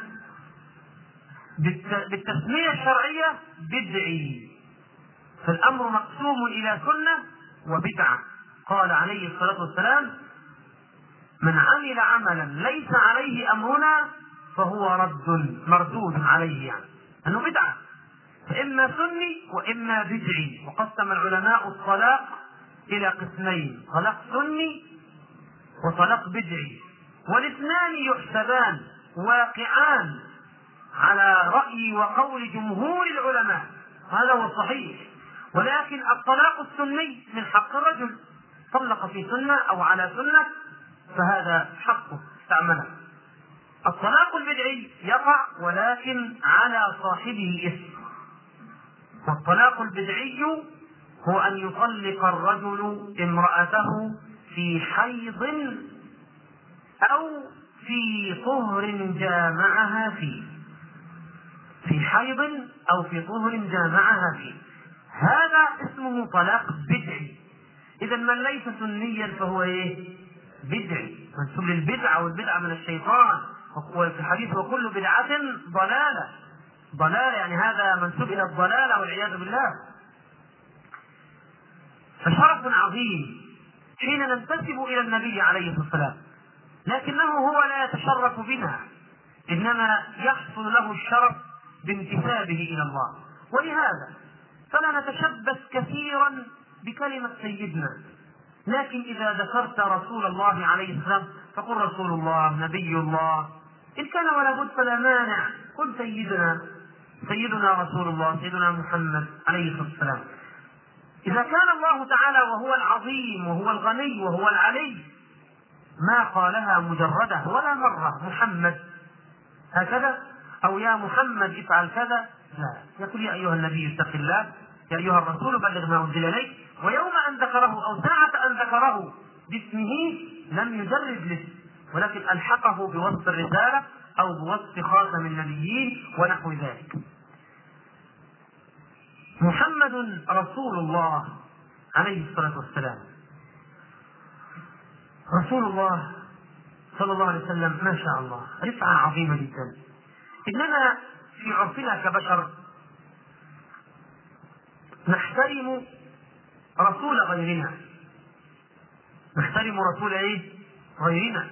بالتسمية الشرعية بدعي. فالامر مقسوم الى سنة وبدعة. قال عليه الصلاة والسلام من عمل عملا ليس عليه امرنا فهو مردود عليه، يعني انه بدعة، فاما سني واما بدعي. وقسم العلماء الطلاق الى قسمين: طلاق سني وطلاق بدعي، والاثنان يحسبان واقعان على رأي وقول جمهور العلماء، هذا هو الصحيح. ولكن الطلاق السني من حق الرجل، طلق في سنة او على سنة فهذا حقه استعمله. الطلاق البدعي يقع ولكن على صاحبه إثم. والطلاق البدعي هو أن يطلق الرجل امرأته في حيض أو في طهر جامعها فيه، في حيض أو في طهر جامعها فيه، هذا اسمه طلاق بدعي. إذا من ليس سنيا فهو بدعي، منسوب للبدعة، والبدعة من الشيطان. وفي الحديث وكل بدعة ضلالة، يعني هذا منسوب إلى الضلالة والعياذ بالله. فشرف عظيم حين ننتسب إلى النبي عليه الصلاة والسلام، لكنه هو لا يتشرف بنا، إنما يحصل له الشرف بانتسابه إلى الله. ولهذا فلا نتشبث كثيرا بكلمة سيدنا، لكن إذا ذكرت رسول الله عليه السلام فقل رسول الله، نبي الله. إن كان ولا بد فلا مانع، قل سيدنا رسول الله، سيدنا محمد عليه الصلاة والسلام. إذا كان الله تعالى وهو العظيم وهو الغني وهو العلي ما قالها مجردة ولا مرة محمد هكذا أو يا محمد افعل كذا، لا، يقول يا أيها النبي اتق الله، يا أيها الرسول بلغ ما أنزل إليك. ويوم أن ذكره أو ساعة أن ذكره باسمه لم يجرد الاسم، ولكن ألحقه بوصف الرسالة أو بوصف خاتم النبيين ونحو ذلك. محمد رسول الله عليه الصلاة والسلام، رسول الله صلى الله عليه وسلم، ما شاء الله رفعة عظيمة جدا. إننا في عرفنا كبشر نحترم رسول غيرنا، نحترم رسول غيرنا.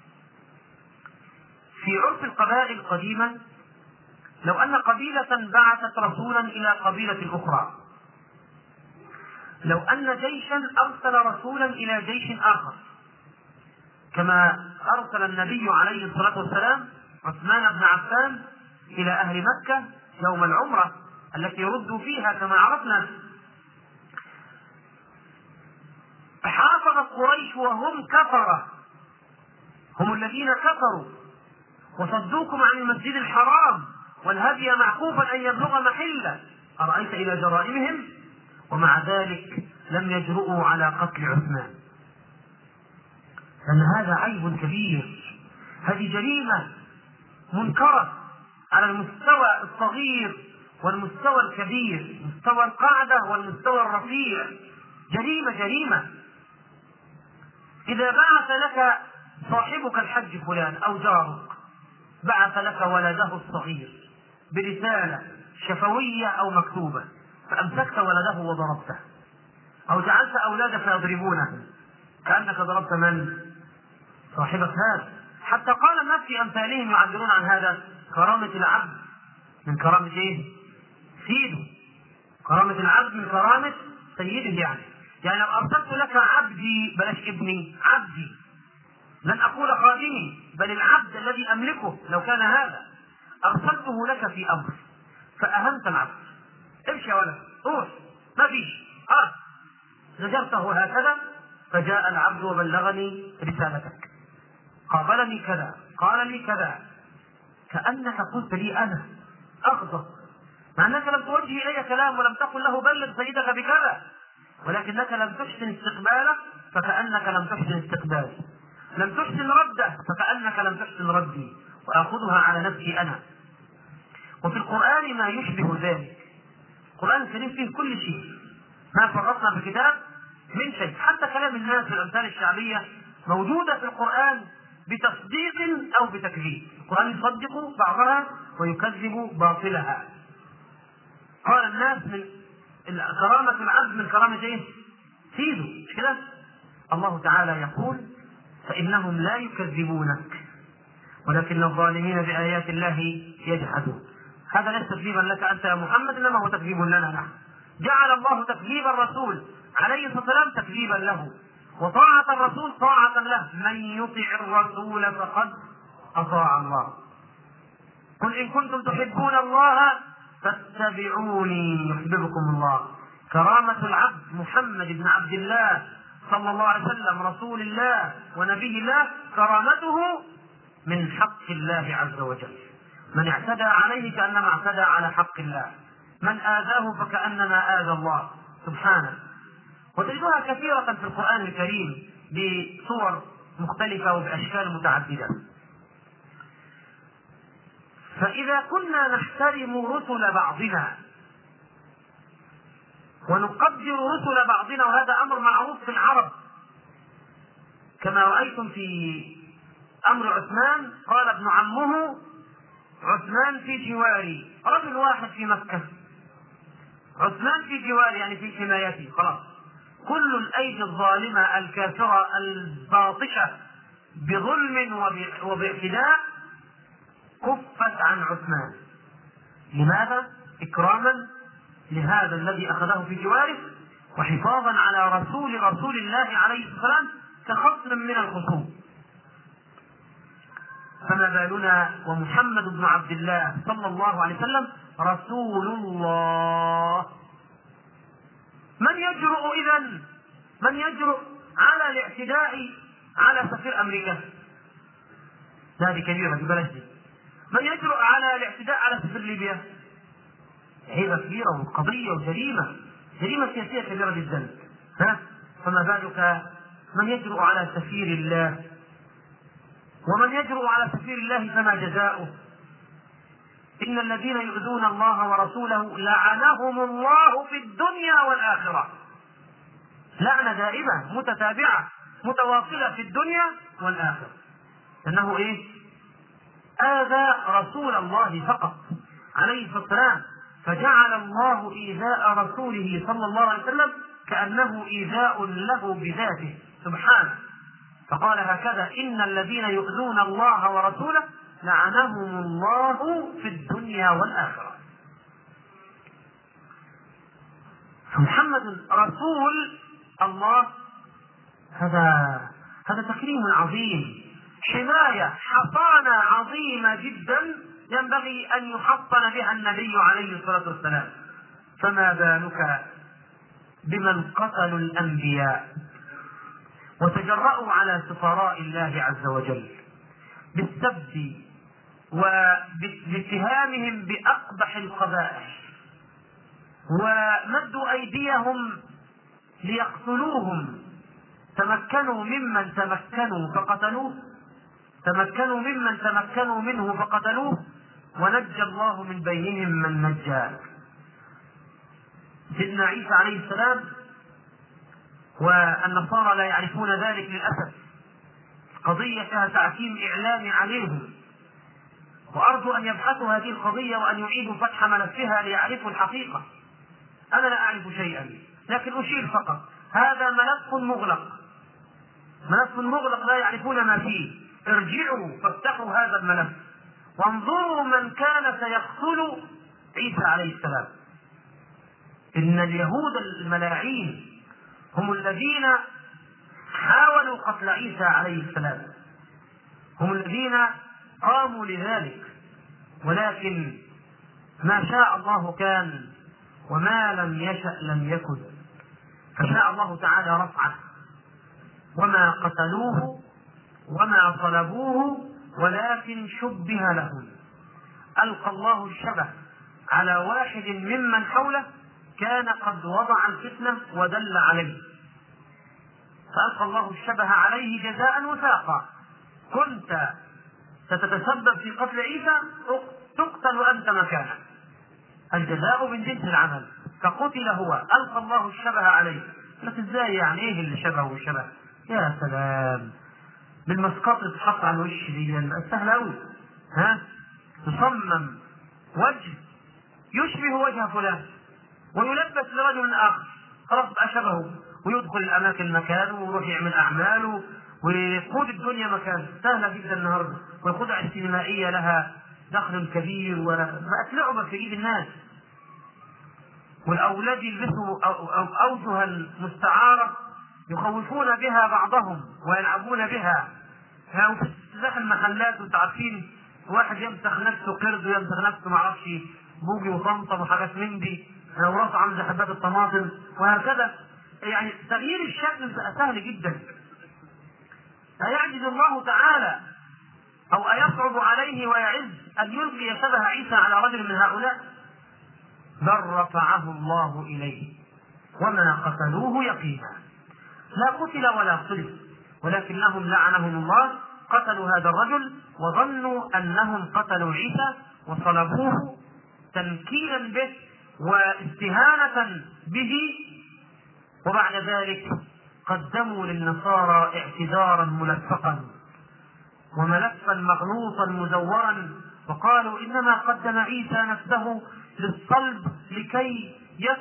في عرف القبائل قديما لو أن قبيلة بعثت رسولا إلى قبيلة أخرى، لو أن جيشا أرسل رسولا إلى جيش آخر، كما أرسل النبي عليه الصلاة والسلام عثمان بن عفان إلى أهل مكة يوم العمرة التي ردوا فيها كما عرفنا، حافظت قريش وهم كفرة، هم الذين كفروا وصدوكم عن المسجد الحرام والهدي معكوفا أن يبلغ محله، أرأيت إلى جرائمهم، ومع ذلك لم يجرؤوا على قتل عثمان، لأن هذا عيب كبير، هذه جريمة منكرة على المستوى الصغير والمستوى الكبير، مستوى القاعدة والمستوى الرفيع، جريمة. إذا بعث لك صاحبك الحج فلان أو جارك، بعث لك ولده الصغير برسالة شفوية أو مكتوبة، فأمسكت ولده وضربته، أو جعلت أولادك يضربونه، كأنك ضربت من؟ صاحبك هذا. حتى قال الناس في أمثالهم يعبرون عن هذا: كرامة العبد من كرامة سيده، كرامة العبد من كرامة سيده. يعني لو أرسلت لك عبدي، بلاش ابني، عبدي، لن أقول خادمي، بل العبد الذي أملكه، لو كان هذا أرسلته لك في أمر فأهمت العبد، امشي يا ولد، روح، ما فيش، زجرته هكذا، فجاء العبد وبلغني رسالتك، قابلني كذا، قال لي كذا، كأنك قلت لي أنا، أغضب، مع أنك لم توجه إلي كلام ولم تقل له بلغ سيدك بكذا، ولكنك لم تحسن استقباله فكأنك لم تحسن استقبالي، لم تحسن رده فكأنك لم تحسن ردي، وأخذها على نفسي أنا. وفي القرآن ما يشبه ذلك، القرآن الكريم فيه كل شيء، ما فرطنا في كتاب من شيء، حتى كلام الناس في الأمثال الشعبية موجودة في القرآن بتصديق أو بتكذيب، القرآن يصدق بعضها ويكذب باطلها. قال الناس من كرامة العبد من كرامة سيده، مش كده؟ الله تعالى يقول: فإنهم لا يكذبونك ولكن الظالمين بآيات الله يجحدون. هذا ليس تكذيبا لك أنت يا محمد، إنما هو تكذيب لنا نحن. جعل الله تكذيب الرسول عليه الصلاة والسلام تكذيبا له، وطاعة الرسول طاعة له. من يطع الرسول فقد أطاع الله. قل إن كنتم تحبون الله فاتبعوني يحببكم الله. كرامة العبد محمد بن عبد الله صلى الله عليه وسلم رسول الله ونبي الله، كرامته من حق الله عز وجل. من اعتدى عليه كأنما اعتدى على حق الله، من آذاه فكأنما آذى الله سبحانه. وتجدها كثيرة في القرآن الكريم بصور مختلفة وبأشكال متعددة. فإذا كنا نحترم رسل بعضنا ونقدر رسل بعضنا، وهذا أمر معروف في العرب، كما رأيتم في أمر عثمان، قال ابن عمه: عثمان في جواري، رجل واحد في مكة، عثمان في جواري يعني في حمايتي، خلاص. كل الأيدي الظالمة الكافرة الباطشة بظلم وباعتداء كفت عن عثمان. لماذا؟ إكراما لهذا الذي أخذه في جواره، وحفاظا على رسول الله عليه السلام كخصم من الخصوم. فما بالنا ومحمد بن عبد الله صلى الله عليه وسلم رسول الله. من يجرؤ على الاعتداء على سفير أمريكا؟ هذه كبيرة في بلدنا. من يجرؤ على الاعتداء على سفير ليبيا؟ عيبة كبيرة وقضية وجريمة سياسية كبيرة جدا. فما بالك من يجرؤ على سفير الله؟ ومن يجرؤ على سفير الله فما جزاؤه؟ إن الذين يؤذون الله ورسوله لعنهم الله في الدنيا والآخرة، لعنة دائمة متتابعة متواصلة في الدنيا والآخرة. إنه آذى رسول الله فقط عليه الصلاة والسلام، فجعل الله إيذاء رسوله صلى الله عليه وسلم كأنه إيذاء له بذاته سبحانه، فقال هكذا: إن الذين يؤذون الله ورسوله لعنهم الله في الدنيا والآخرة. محمد رسول الله، هذا تكريم عظيم، حماية، حصانة عظيمة جدا ينبغي أن يحصن بها النبي عليه الصلاة والسلام. فما بالك بمن قتلوا الأنبياء وتجرأوا على سفراء الله عز وجل بالسب وباتهامهم بأقبح القبائح، ومدوا أيديهم ليقتلوهم. تمكنوا ممن تمكنوا منه فقتلوه، ونجى الله من بينهم من نجى. سيدنا عيسى عليه السلام، والنصارى لا يعرفون ذلك للأسف، قضية فيها تعتيم إعلامي عليهم، وأرجو أن يبحثوا هذه القضية وأن يعيدوا فتح ملفها ليعرفوا الحقيقة. أنا لا أعرف شيئا، لكن أشير فقط. هذا ملف مغلق لا يعرفون ما فيه. ارجعوا فافتحوا هذا الملف وانظروا من كان سيقتل عيسى عليه السلام. إن اليهود الملاعين هم الذين حاولوا قتل عيسى عليه السلام، هم الذين قاموا لذلك، ولكن ما شاء الله كان وما لم يشأ لم يكن، فشاء الله تعالى رفعه. وما قتلوه وما صلبوه ولكن شبه لهم. ألقى الله الشبه على واحد ممن حوله كان قد وضع الفتنة ودل عليه، فألقى الله الشبه عليه جزاء وفاقا. كنت ستتسبب في قتل عيسى، تقتل أنت مكانه، الجزاء من جنس العمل. فقتل هو، ألقى الله الشبه عليه. لك ازاي يعني؟ ايه اللي شبهه الشبه؟ يا سلام، بالمسقط تتحط على الوش دي سهل أوي. تصمم وجه يشبه وجه فلان ويلبس لرجل آخر، خلاص بقى شبهه، ويدخل الأماكن مكانه ويروح يعمل أعماله ويقود الدنيا مكانه. سهلة جدا النهارده، والخدع السينمائية لها دخل كبير وبقت لعبة في إيد الناس. والأولاد يلبسوا أوجها مستعارة يخوفون بها بعضهم ويلعبون بها. وتفتح المحلات وانتم عارفين، واحد يمسخ نفسه قرد ويمسخ نفسه معرفش بوجي وطمطم وحاجات من دي، وراسه عامل زي حبات الطماطم وهكذا. يعني تغيير الشكل بقى سهل جدا. أيعجز الله تعالى أو أيصعب عليه ويعز أن يلقي شبه عيسى على رجل من هؤلاء؟ بل رفعه الله إليه وما قتلوه يقينا. لا قتل ولا صلب، ولكنهم لعنهم الله قتلوا هذا الرجل وظنوا أنهم قتلوا عيسى وصلبوه تنكيلا به واستهانة به. وبعد ذلك قدموا للنصارى اعتذارا ملفقا وملفا مغلوطا مزورا، وقالوا إنما قدم عيسى نفسه للصلب لكي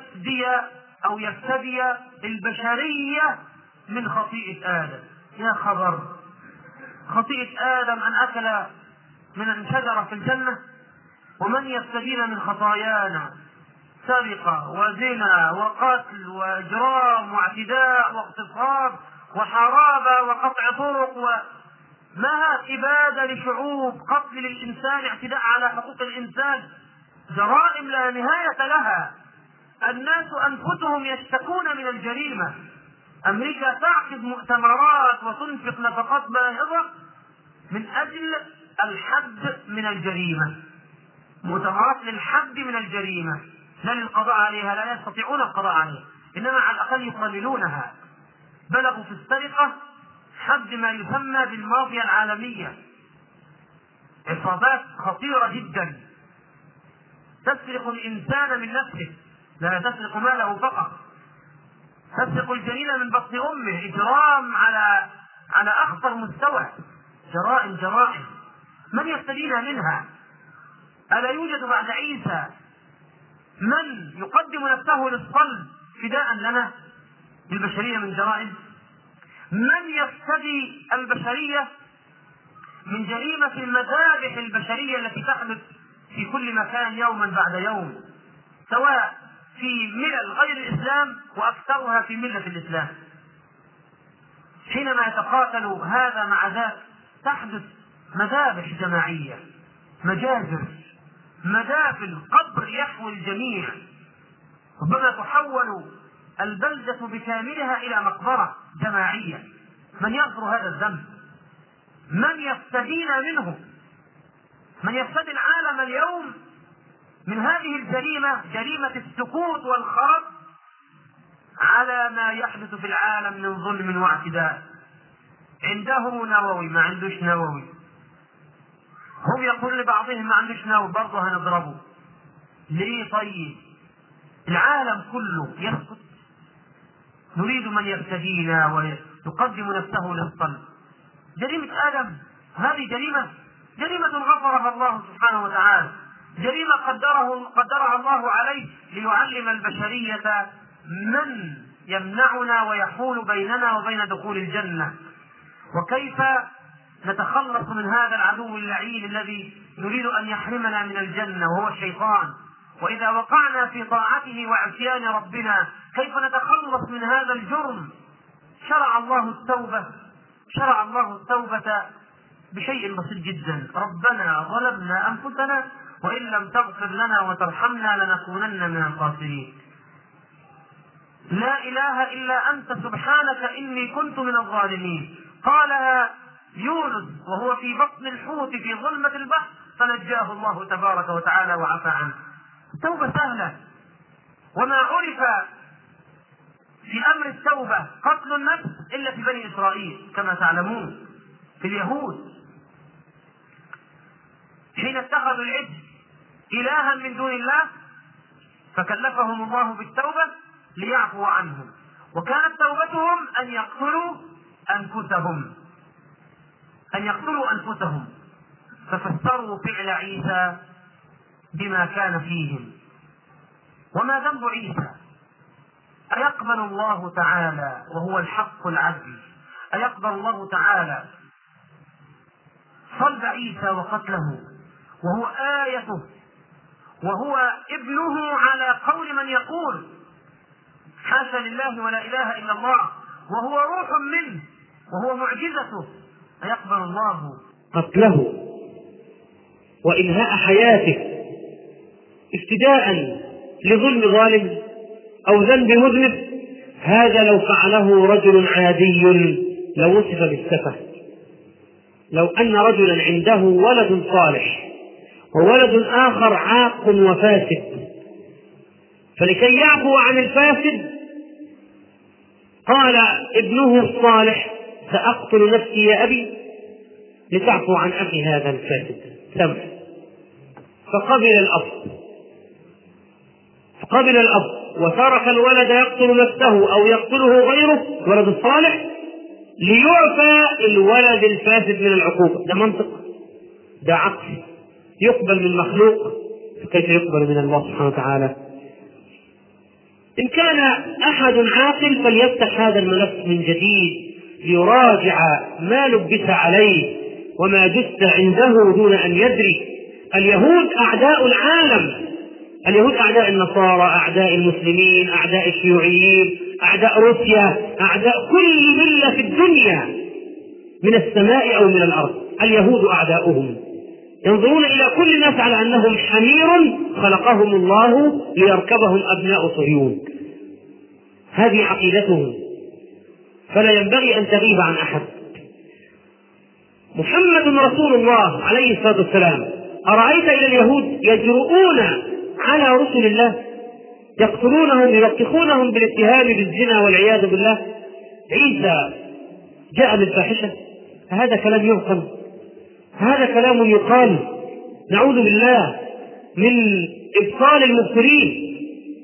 يفدي البشرية من خطيئة آدم. يا خبر، خطيئة آدم أن أكل من الشجرة في الجنة، ومن يفتدينا من خطايانا؟ سرقة وزنا وقتل وإجرام واعتداء واغتصاب وحرابة وقطع طرق وما إبادة لشعوب، قتل للإنسان، اعتداء على حقوق الإنسان، جرائم لا نهاية لها. الناس أنفسهم يشتكون من الجريمة. أمريكا تعقد مؤتمرات وتنفق نفقات باهظة من أجل الحد من الجريمة، مؤتمرات للحد من الجريمة، لا للقضاء عليها، لا يستطيعون القضاء عليها، إنما على الأقل يقللونها. بلغوا في السرقة حد ما يسمى بالمافيا العالمية، عصابات خطيرة جدا تسرق الإنسان من نفسه، لا تسرق ماله فقط، تسرق الجنين من بطن أمه. إجرام على أخطر مستوى، جرائم من يفتدينا منها؟ ألا يوجد بعد عيسى من يقدم نفسه للصلب فداء لنا للبشرية من جرائم؟ من يفتدي البشرية من جريمة المذابح البشرية التي تحدث في كل مكان يوما بعد يوم، سواء في ملل غير الإسلام وأكثرها في ملة الإسلام؟ حينما يتقاتل هذا مع ذاك تحدث مذابح جماعية، مجازر، مدافن، قبر يحوي الجميع، ربما تحول البلدة بكاملها إلى مقبرة جماعية. من يغفر هذا الذنب؟ من يفتدينا منه؟ من يفتدي العالم اليوم من هذه الجريمة، جريمة السكوت والخرق على ما يحدث في العالم من ظلم واعتداء. عنده نووي، ما عندوش نووي، هم يقول لبعضهم ما عندوش نووي برضه هنضربه. ليه طيب؟ العالم كله يسكت؟ نريد من يفتدينا ويقدم نفسه للصلب. جريمة آدم هذه جريمة غفرها الله سبحانه وتعالى، جريمة قدرها الله عليه ليعلم البشرية من يمنعنا ويحول بيننا وبين دخول الجنة، وكيف نتخلص من هذا العدو اللعين الذي يريد أن يحرمنا من الجنة وهو الشيطان. وإذا وقعنا في طاعته وعصيان ربنا كيف نتخلص من هذا الجرم؟ شرع الله التوبة بشيء بسيط جدا: ربنا ظلمنا أنفسنا وإن لم تغفر لنا وترحمنا لنكونن من الخاسرين. لا إله إلا أنت سبحانك إني كنت من الظالمين. قالها يونس وهو في بطن الحوت في ظلمة البحر فنجاه الله تبارك وتعالى وعفى عنه. التوبة سهلة، وما عرف في أمر التوبة قتل النفس إلا في بني إسرائيل كما تعلمون. في اليهود حين اتخذوا العجل إلها من دون الله فكلفهم الله بالتوبة ليعفو عنهم، وكانت توبتهم أن يقتلوا أنفسهم، ففسروا فعل عيسى بما كان فيهم. وما ذنب عيسى؟ أيقبل الله تعالى وهو الحق العدل، أيقبل الله تعالى صلب عيسى وقتله وهو آيته وهو ابنه على قول من يقول حاشا لله ولا إله إلا الله، وهو روح منه وهو معجزته؟ أيقبل الله قتله وإنهاء حياته افتداء لظلم ظالم أو ذنب مذنب؟ هذا لو فعله رجل عادي لوصف بالسفه. لو أن رجلا عنده ولد صالح وولد آخر عاق وفاسد، فلكي يعفو عن الفاسد قال ابنه الصالح: سأقتل نفسي يا أبي لتعفو عن أخي هذا الفاسد، سمح. فقبل الأب وترك الولد يقتل نفسه أو يقتله غيره ولد الصالح ليعفى الولد الفاسد من العقوبة. ده منطق، ده عقل يقبل من مخلوق، كيف يقبل من الله سبحانه وتعالى؟ إن كان أحد عاقل فليفتح هذا الملف من جديد ليراجع ما لبس عليه وما دس عنده دون أن يدري. اليهود أعداء العالم، اليهود أعداء النصارى، أعداء المسلمين، أعداء الشيوعيين، أعداء روسيا، أعداء كل ملة في الدنيا من السماء أو من الأرض. اليهود أعداؤهم ينظرون إلى كل الناس على أنهم حمير خلقهم الله ليركبهم أبناء صهيون. هذه عقيدتهم، فلا ينبغي أن تغيب عن أحد. محمد رسول الله عليه الصلاة والسلام أرأيت إلى اليهود يجرؤون على رسل الله، يقتلونهم، يلطخونهم بالاتهام بالزنا والعياذ بالله. عيسى جاء بالفاحشة، هذا كلام يعقل؟ هذا كلام يقال؟ نعوذ بالله من إبطال المبطلين.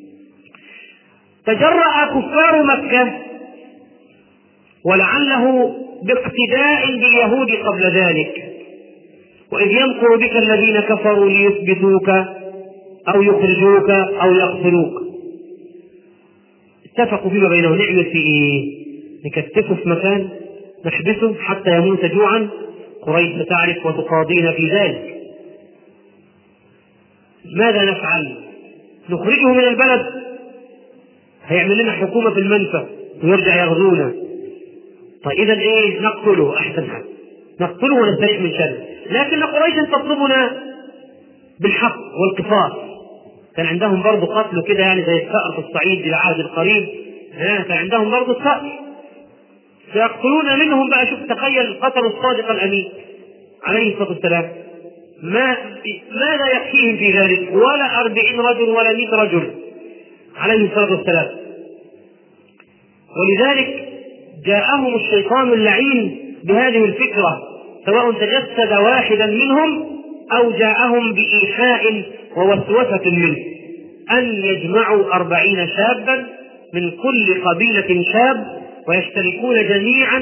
تجرأ كفار مكة ولعله باقتداء باليهود قبل ذلك، وإذ يمكر بك الذين كفروا ليثبتوك أو يخرجوك أو يقتلوك. اتفقوا فيما بينهم، نعمل في إيه؟ نكتفه في مكان نحبسه حتى يموت جوعا؟ قريش تعرف وتقاضينا في ذلك. ماذا نفعل؟ نخرجه من البلد، هيعمل لنا حكومة في المنفى ويرجع يغزونا. طيب إذا إيه؟ نقتله أحسن حاجة، نقتله ونستريح من شره. لكن قريش تطلبنا بالحق والقصاص. كان عندهم برضو قتل كده يعني زي الثأر في الصعيد إلى العهد القريب، كان عندهم برضو الثأر، سيقتلون منهم بقى. شوف تخيل، قتلوا الصادق الأمين عليه الصلاة والسلام، ماذا يكفيهم في ذلك؟ ولا 40 رجل ولا 100 رجل عليه الصلاة والسلام. ولذلك جاءهم الشيطان اللعين بهذه الفكرة، سواء تجسد واحدا منهم أو جاءهم بإيحاء ووسوسة منه، أن يجمعوا 40 شابا من كل قبيلة شاب ويشتركون جميعا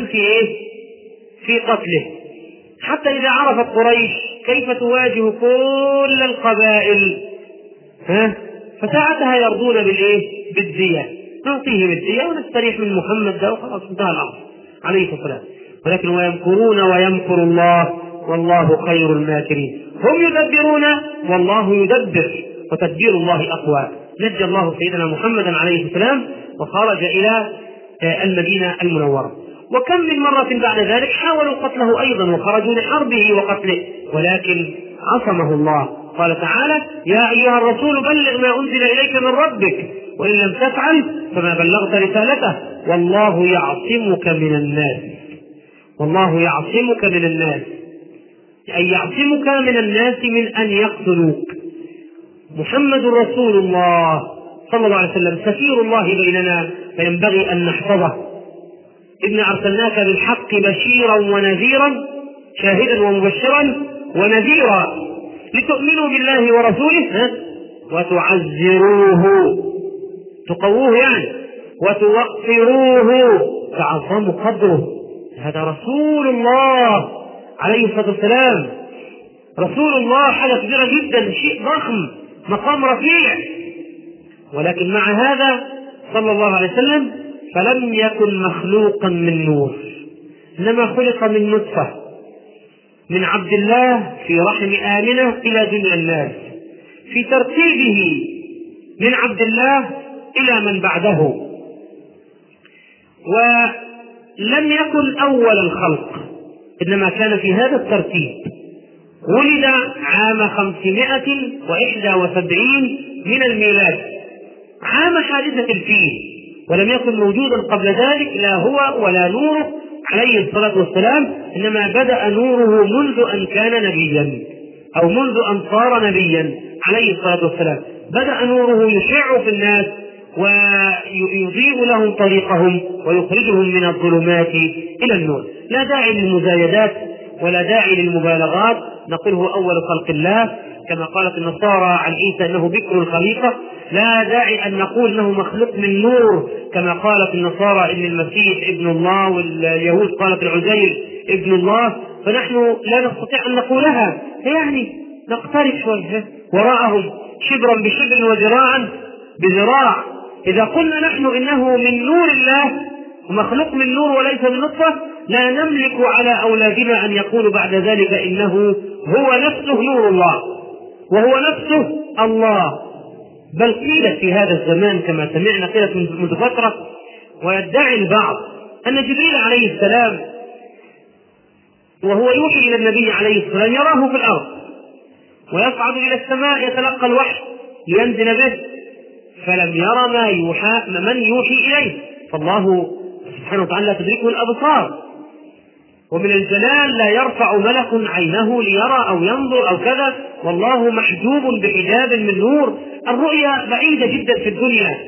في قتله، حتى إذا عرفت قريش كيف تواجه كل القبائل فساعتها يرضون بالدية، نعطيهم الدية ونستريح من محمد ده وخلاص انتهى الأمر عليه الصلاة والسلام. ولكن ويمكرون ويمكر الله والله خير الماكرين. هم يدبرون والله يدبر، وتدبير الله أقوى. نجى الله سيدنا محمدا عليه السلام وخرج إلى المدينة المنورة. وكم من مرة بعد ذلك حاولوا قتله أيضا وخرجوا لحربه وقتله، ولكن عصمه الله. قال تعالى: يا أيها الرسول بلغ ما أنزل إليك من ربك وإن لم تفعل فما بلغت رسالته والله يعصمك من الناس. والله يعصمك من الناس، أي يعصمك من الناس من أن يقتلوك. محمد رسول الله صلى الله عليه وسلم سفير الله بيننا، فينبغي أن نحفظه. إن أرسلناك بالحق بشيرا ونذيرا، شاهدا ومبشرا ونذيرا، لتؤمنوا بالله ورسوله وتعزروه، تقووه يعني، وتوقروه، تعظموا قدره. هذا رسول الله عليه الصلاة والسلام، رسول الله، حاجة كبيرة جدا، شيء ضخم، مقام رفيع. ولكن مع هذا صلى الله عليه وسلم فلم يكن مخلوقا من نور، إنما خلق من نطفة، من عبد الله في رحم آمنة إلى دنيا الناس، في ترتيبه من عبد الله إلى من بعده. ولم يكن أول الخلق، إنما كان في هذا الترتيب. ولد عام 571 من الميلاد، عام حادثة الفيل، ولم يكن موجودا قبل ذلك لا هو ولا نوره عليه الصلاة والسلام، إنما بدأ نوره منذ أن كان نبيا، أو منذ أن صار نبيا عليه الصلاة والسلام. بدأ نوره يشع في الناس ويضيء لهم طريقهم ويخرجهم من الظلمات إلى النور. لا داعي للمزايدات ولا داعي للمبالغات، نقوله أول خلق الله كما قالت النصارى عن عيسى أنه بكر الخليقة. لا داعي أن نقول أنه مخلوق من نور كما قالت النصارى إن المسيح ابن الله، واليهود قالت العزير ابن الله. فنحن لا نستطيع أن نقولها، يعني نقترب شوية وراءهم شبرا بشبر وذراعا بذراع. إذا قلنا نحن إنه من نور الله ومخلوق من نور وليس من نطفة، لا نملك على أولادنا أن يقولوا بعد ذلك إنه هو نفسه نور الله وهو نفسه الله. بل قيلت في هذا الزمان كما سمعنا قيلت منذ فترة، ويدعي البعض أن جبريل عليه السلام وهو يوحي إلى النبي عليه السلام يراه في الأرض ويصعد إلى السماء يتلقى الوحي لينزل به، فلم يرى من يوحي إليه، فالله سبحانه وتعالى لا تدركه الأبصار. ومن الجلال لا يرفع ملك عينه ليرى أو ينظر أو كذا، والله محجوب بحجاب من نور. الرؤيا بعيدة جدا في الدنيا.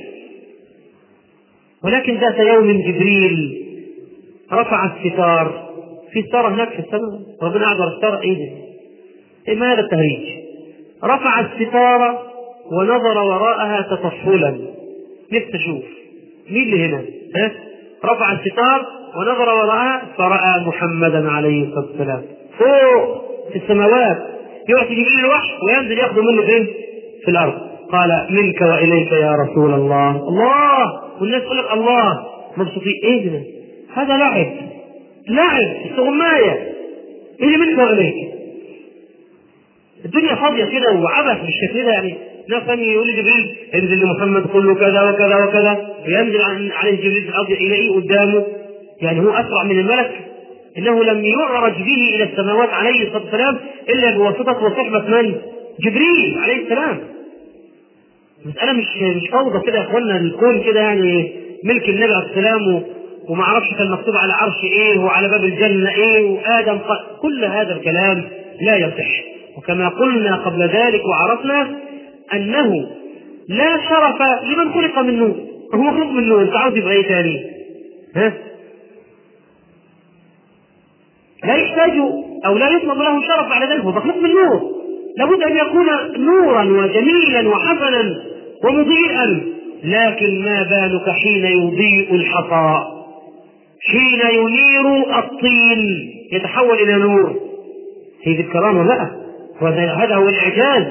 ولكن ذات يوم جبريل رفع الستار، في ستارة هناك في السماء، ربنا أعذر الستارة ما هذا التهريج؟ رفع الستار ونظر وراءها تطفلا، نفسي أشوف مين اللي هنا. رفع الستار ونظر وراءها فرأى محمدا عليه الصلاة والسلام فوق في السماوات، يأتي جبريل الوحي وينزل يأخذ منه فين؟ في الأرض. قال: منك وإليك يا رسول الله. الله، والناس تقول لك الله مبسوطين. إيه ده؟ هذا لعب استغماية. إيه منك وإليك؟ الدنيا فاضية كده وعبث بالشكل ده. يعني ناس ثاني يقول لجبريل انزل لمحمد قل له كذا وكذا وكذا، وينزل عليه جبريل في الأرض إليه قدامه، يعني هو أسرع من الملك. إنه لم يعرج به إلى السماوات عليه الصلاة والسلام إلا بواسطة وصحبة من؟ جبريل عليه السلام. مسألة مش فوضى كده يا إخوانا، الكون كده يعني ملك النبي عليه السلام، وما عرفش كان مكتوب على عرش إيه وعلى باب الجنة إيه وآدم كل هذا الكلام لا يصح. وكما قلنا قبل ذلك وعرفنا أنه لا شرف لمن خلق من نور، هو مخلوق من نور، انت عاوز يبقى ايه ثاني؟ لا يحتاج أو لا يطلب له شرف على ذلك، هو مخلوق من نور، لابد أن يكون نورا وجميلا وحسنا ومضيئا. لكن ما بالك حين يضيء الحصى، حين ينير الطين يتحول إلى نور؟ هذه الكرامة بقى، هذا هو الإعجاز.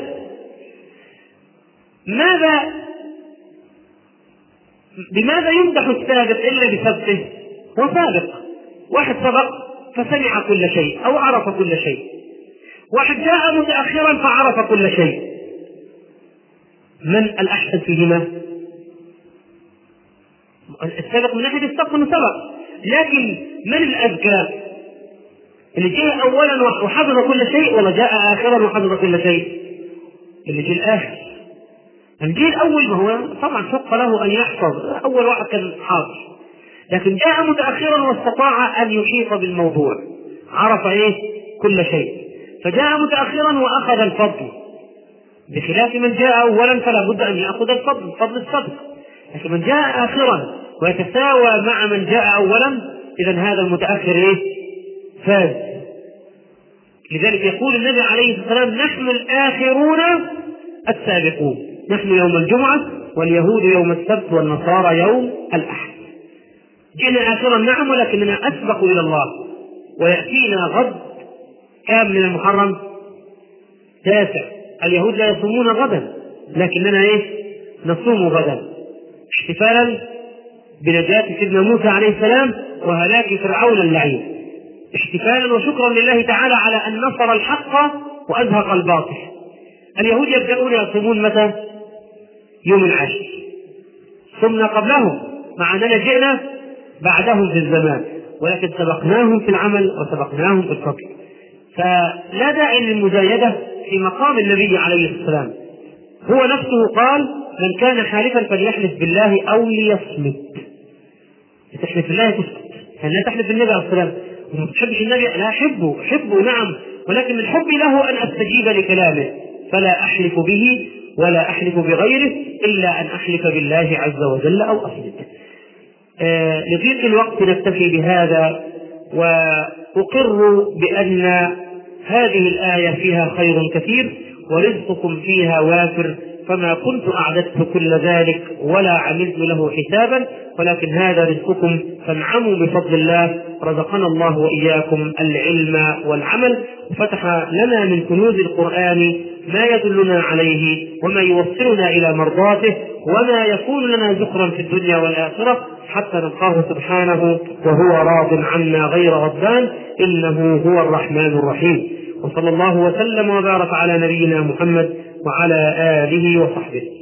بماذا يمدح السابق إلا بسبقه؟ هو سابق، واحد سبق فسمع كل شيء أو عرف كل شيء، واحد جاء متأخرا فعرف كل شيء. من الأحسن فيهما؟ السابق من ناحية السبق انه سبق، لكن من الأذكى؟ اللي جاء أولا وحفظ كل شيء، ولا جاء آخرا وحفظ كل شيء؟ اللي جاء الآخر. الجيل الأول ما هو طبعا شق له أن يحفظ، أول واحد كان حاضر، لكن جاء متأخرا واستطاع أن يحيط بالموضوع، عرف كل شيء، فجاء متأخرا وأخذ الفضل، بخلاف من جاء أولا فلا بد أن يأخذ الفضل، فضل السبق. لكن من جاء آخرا ويتساوى مع من جاء أولا، إذن هذا المتأخر فاز. لذلك يقول النبي عليه الصلاة والسلام: نحن الآخرون السابقون، نحن يوم الجمعة واليهود يوم السبت والنصارى يوم الأحد. جئنا آخرا نعم، ولكننا أسبق إلى الله. ويأتينا غد كام من المحرم؟ 9. اليهود لا يصومون غدا، لكننا نصوم غدا، احتفالا بنجاة سيدنا موسى عليه السلام وهلاك فرعون اللعين، احتفالا وشكرا لله تعالى على أن نصر الحق وأزهق الباطل. اليهود يبدأون يصومون متى؟ يوم العاشر، صمنا قبلهم، مع أننا جئنا بعدهم في الزمان، ولكن سبقناهم في العمل وسبقناهم في الفضل. فلا داعي للمزايدة في مقام النبي عليه السلام. هو نفسه قال: من كان حالفا فليحلف بالله أو ليصمت. تحلف بالله تسكت، يعني لا تحلف بالنبي عليه السلام. وما تحبش النبي، لا أحبه نعم، ولكن من حبي له أن أستجيب لكلامه، فلا أحلف به ولا أحلف بغيره إلا أن أحلف بالله عز وجل أو أصمت. لضيق الوقت نكتفي بهذا، وأقر بأن هذه الآية فيها خير كثير ورزقكم فيها وافر، فما كنت أعددت كل ذلك ولا عملت له حسابا، ولكن هذا رزقكم فانعموا بفضل الله. رزقنا الله وإياكم العلم والعمل، وفتح لنا من كنوز القرآن ما يدلنا عليه وما يوصلنا إلى مرضاته وما يكون لنا ذكرا في الدنيا والآخرة، حتى نلقاه سبحانه وهو راض عنا غير غضبان، إنه هو الرحمن الرحيم. وصلى الله وسلم وبارك على نبينا محمد وعلى آله وصحبه.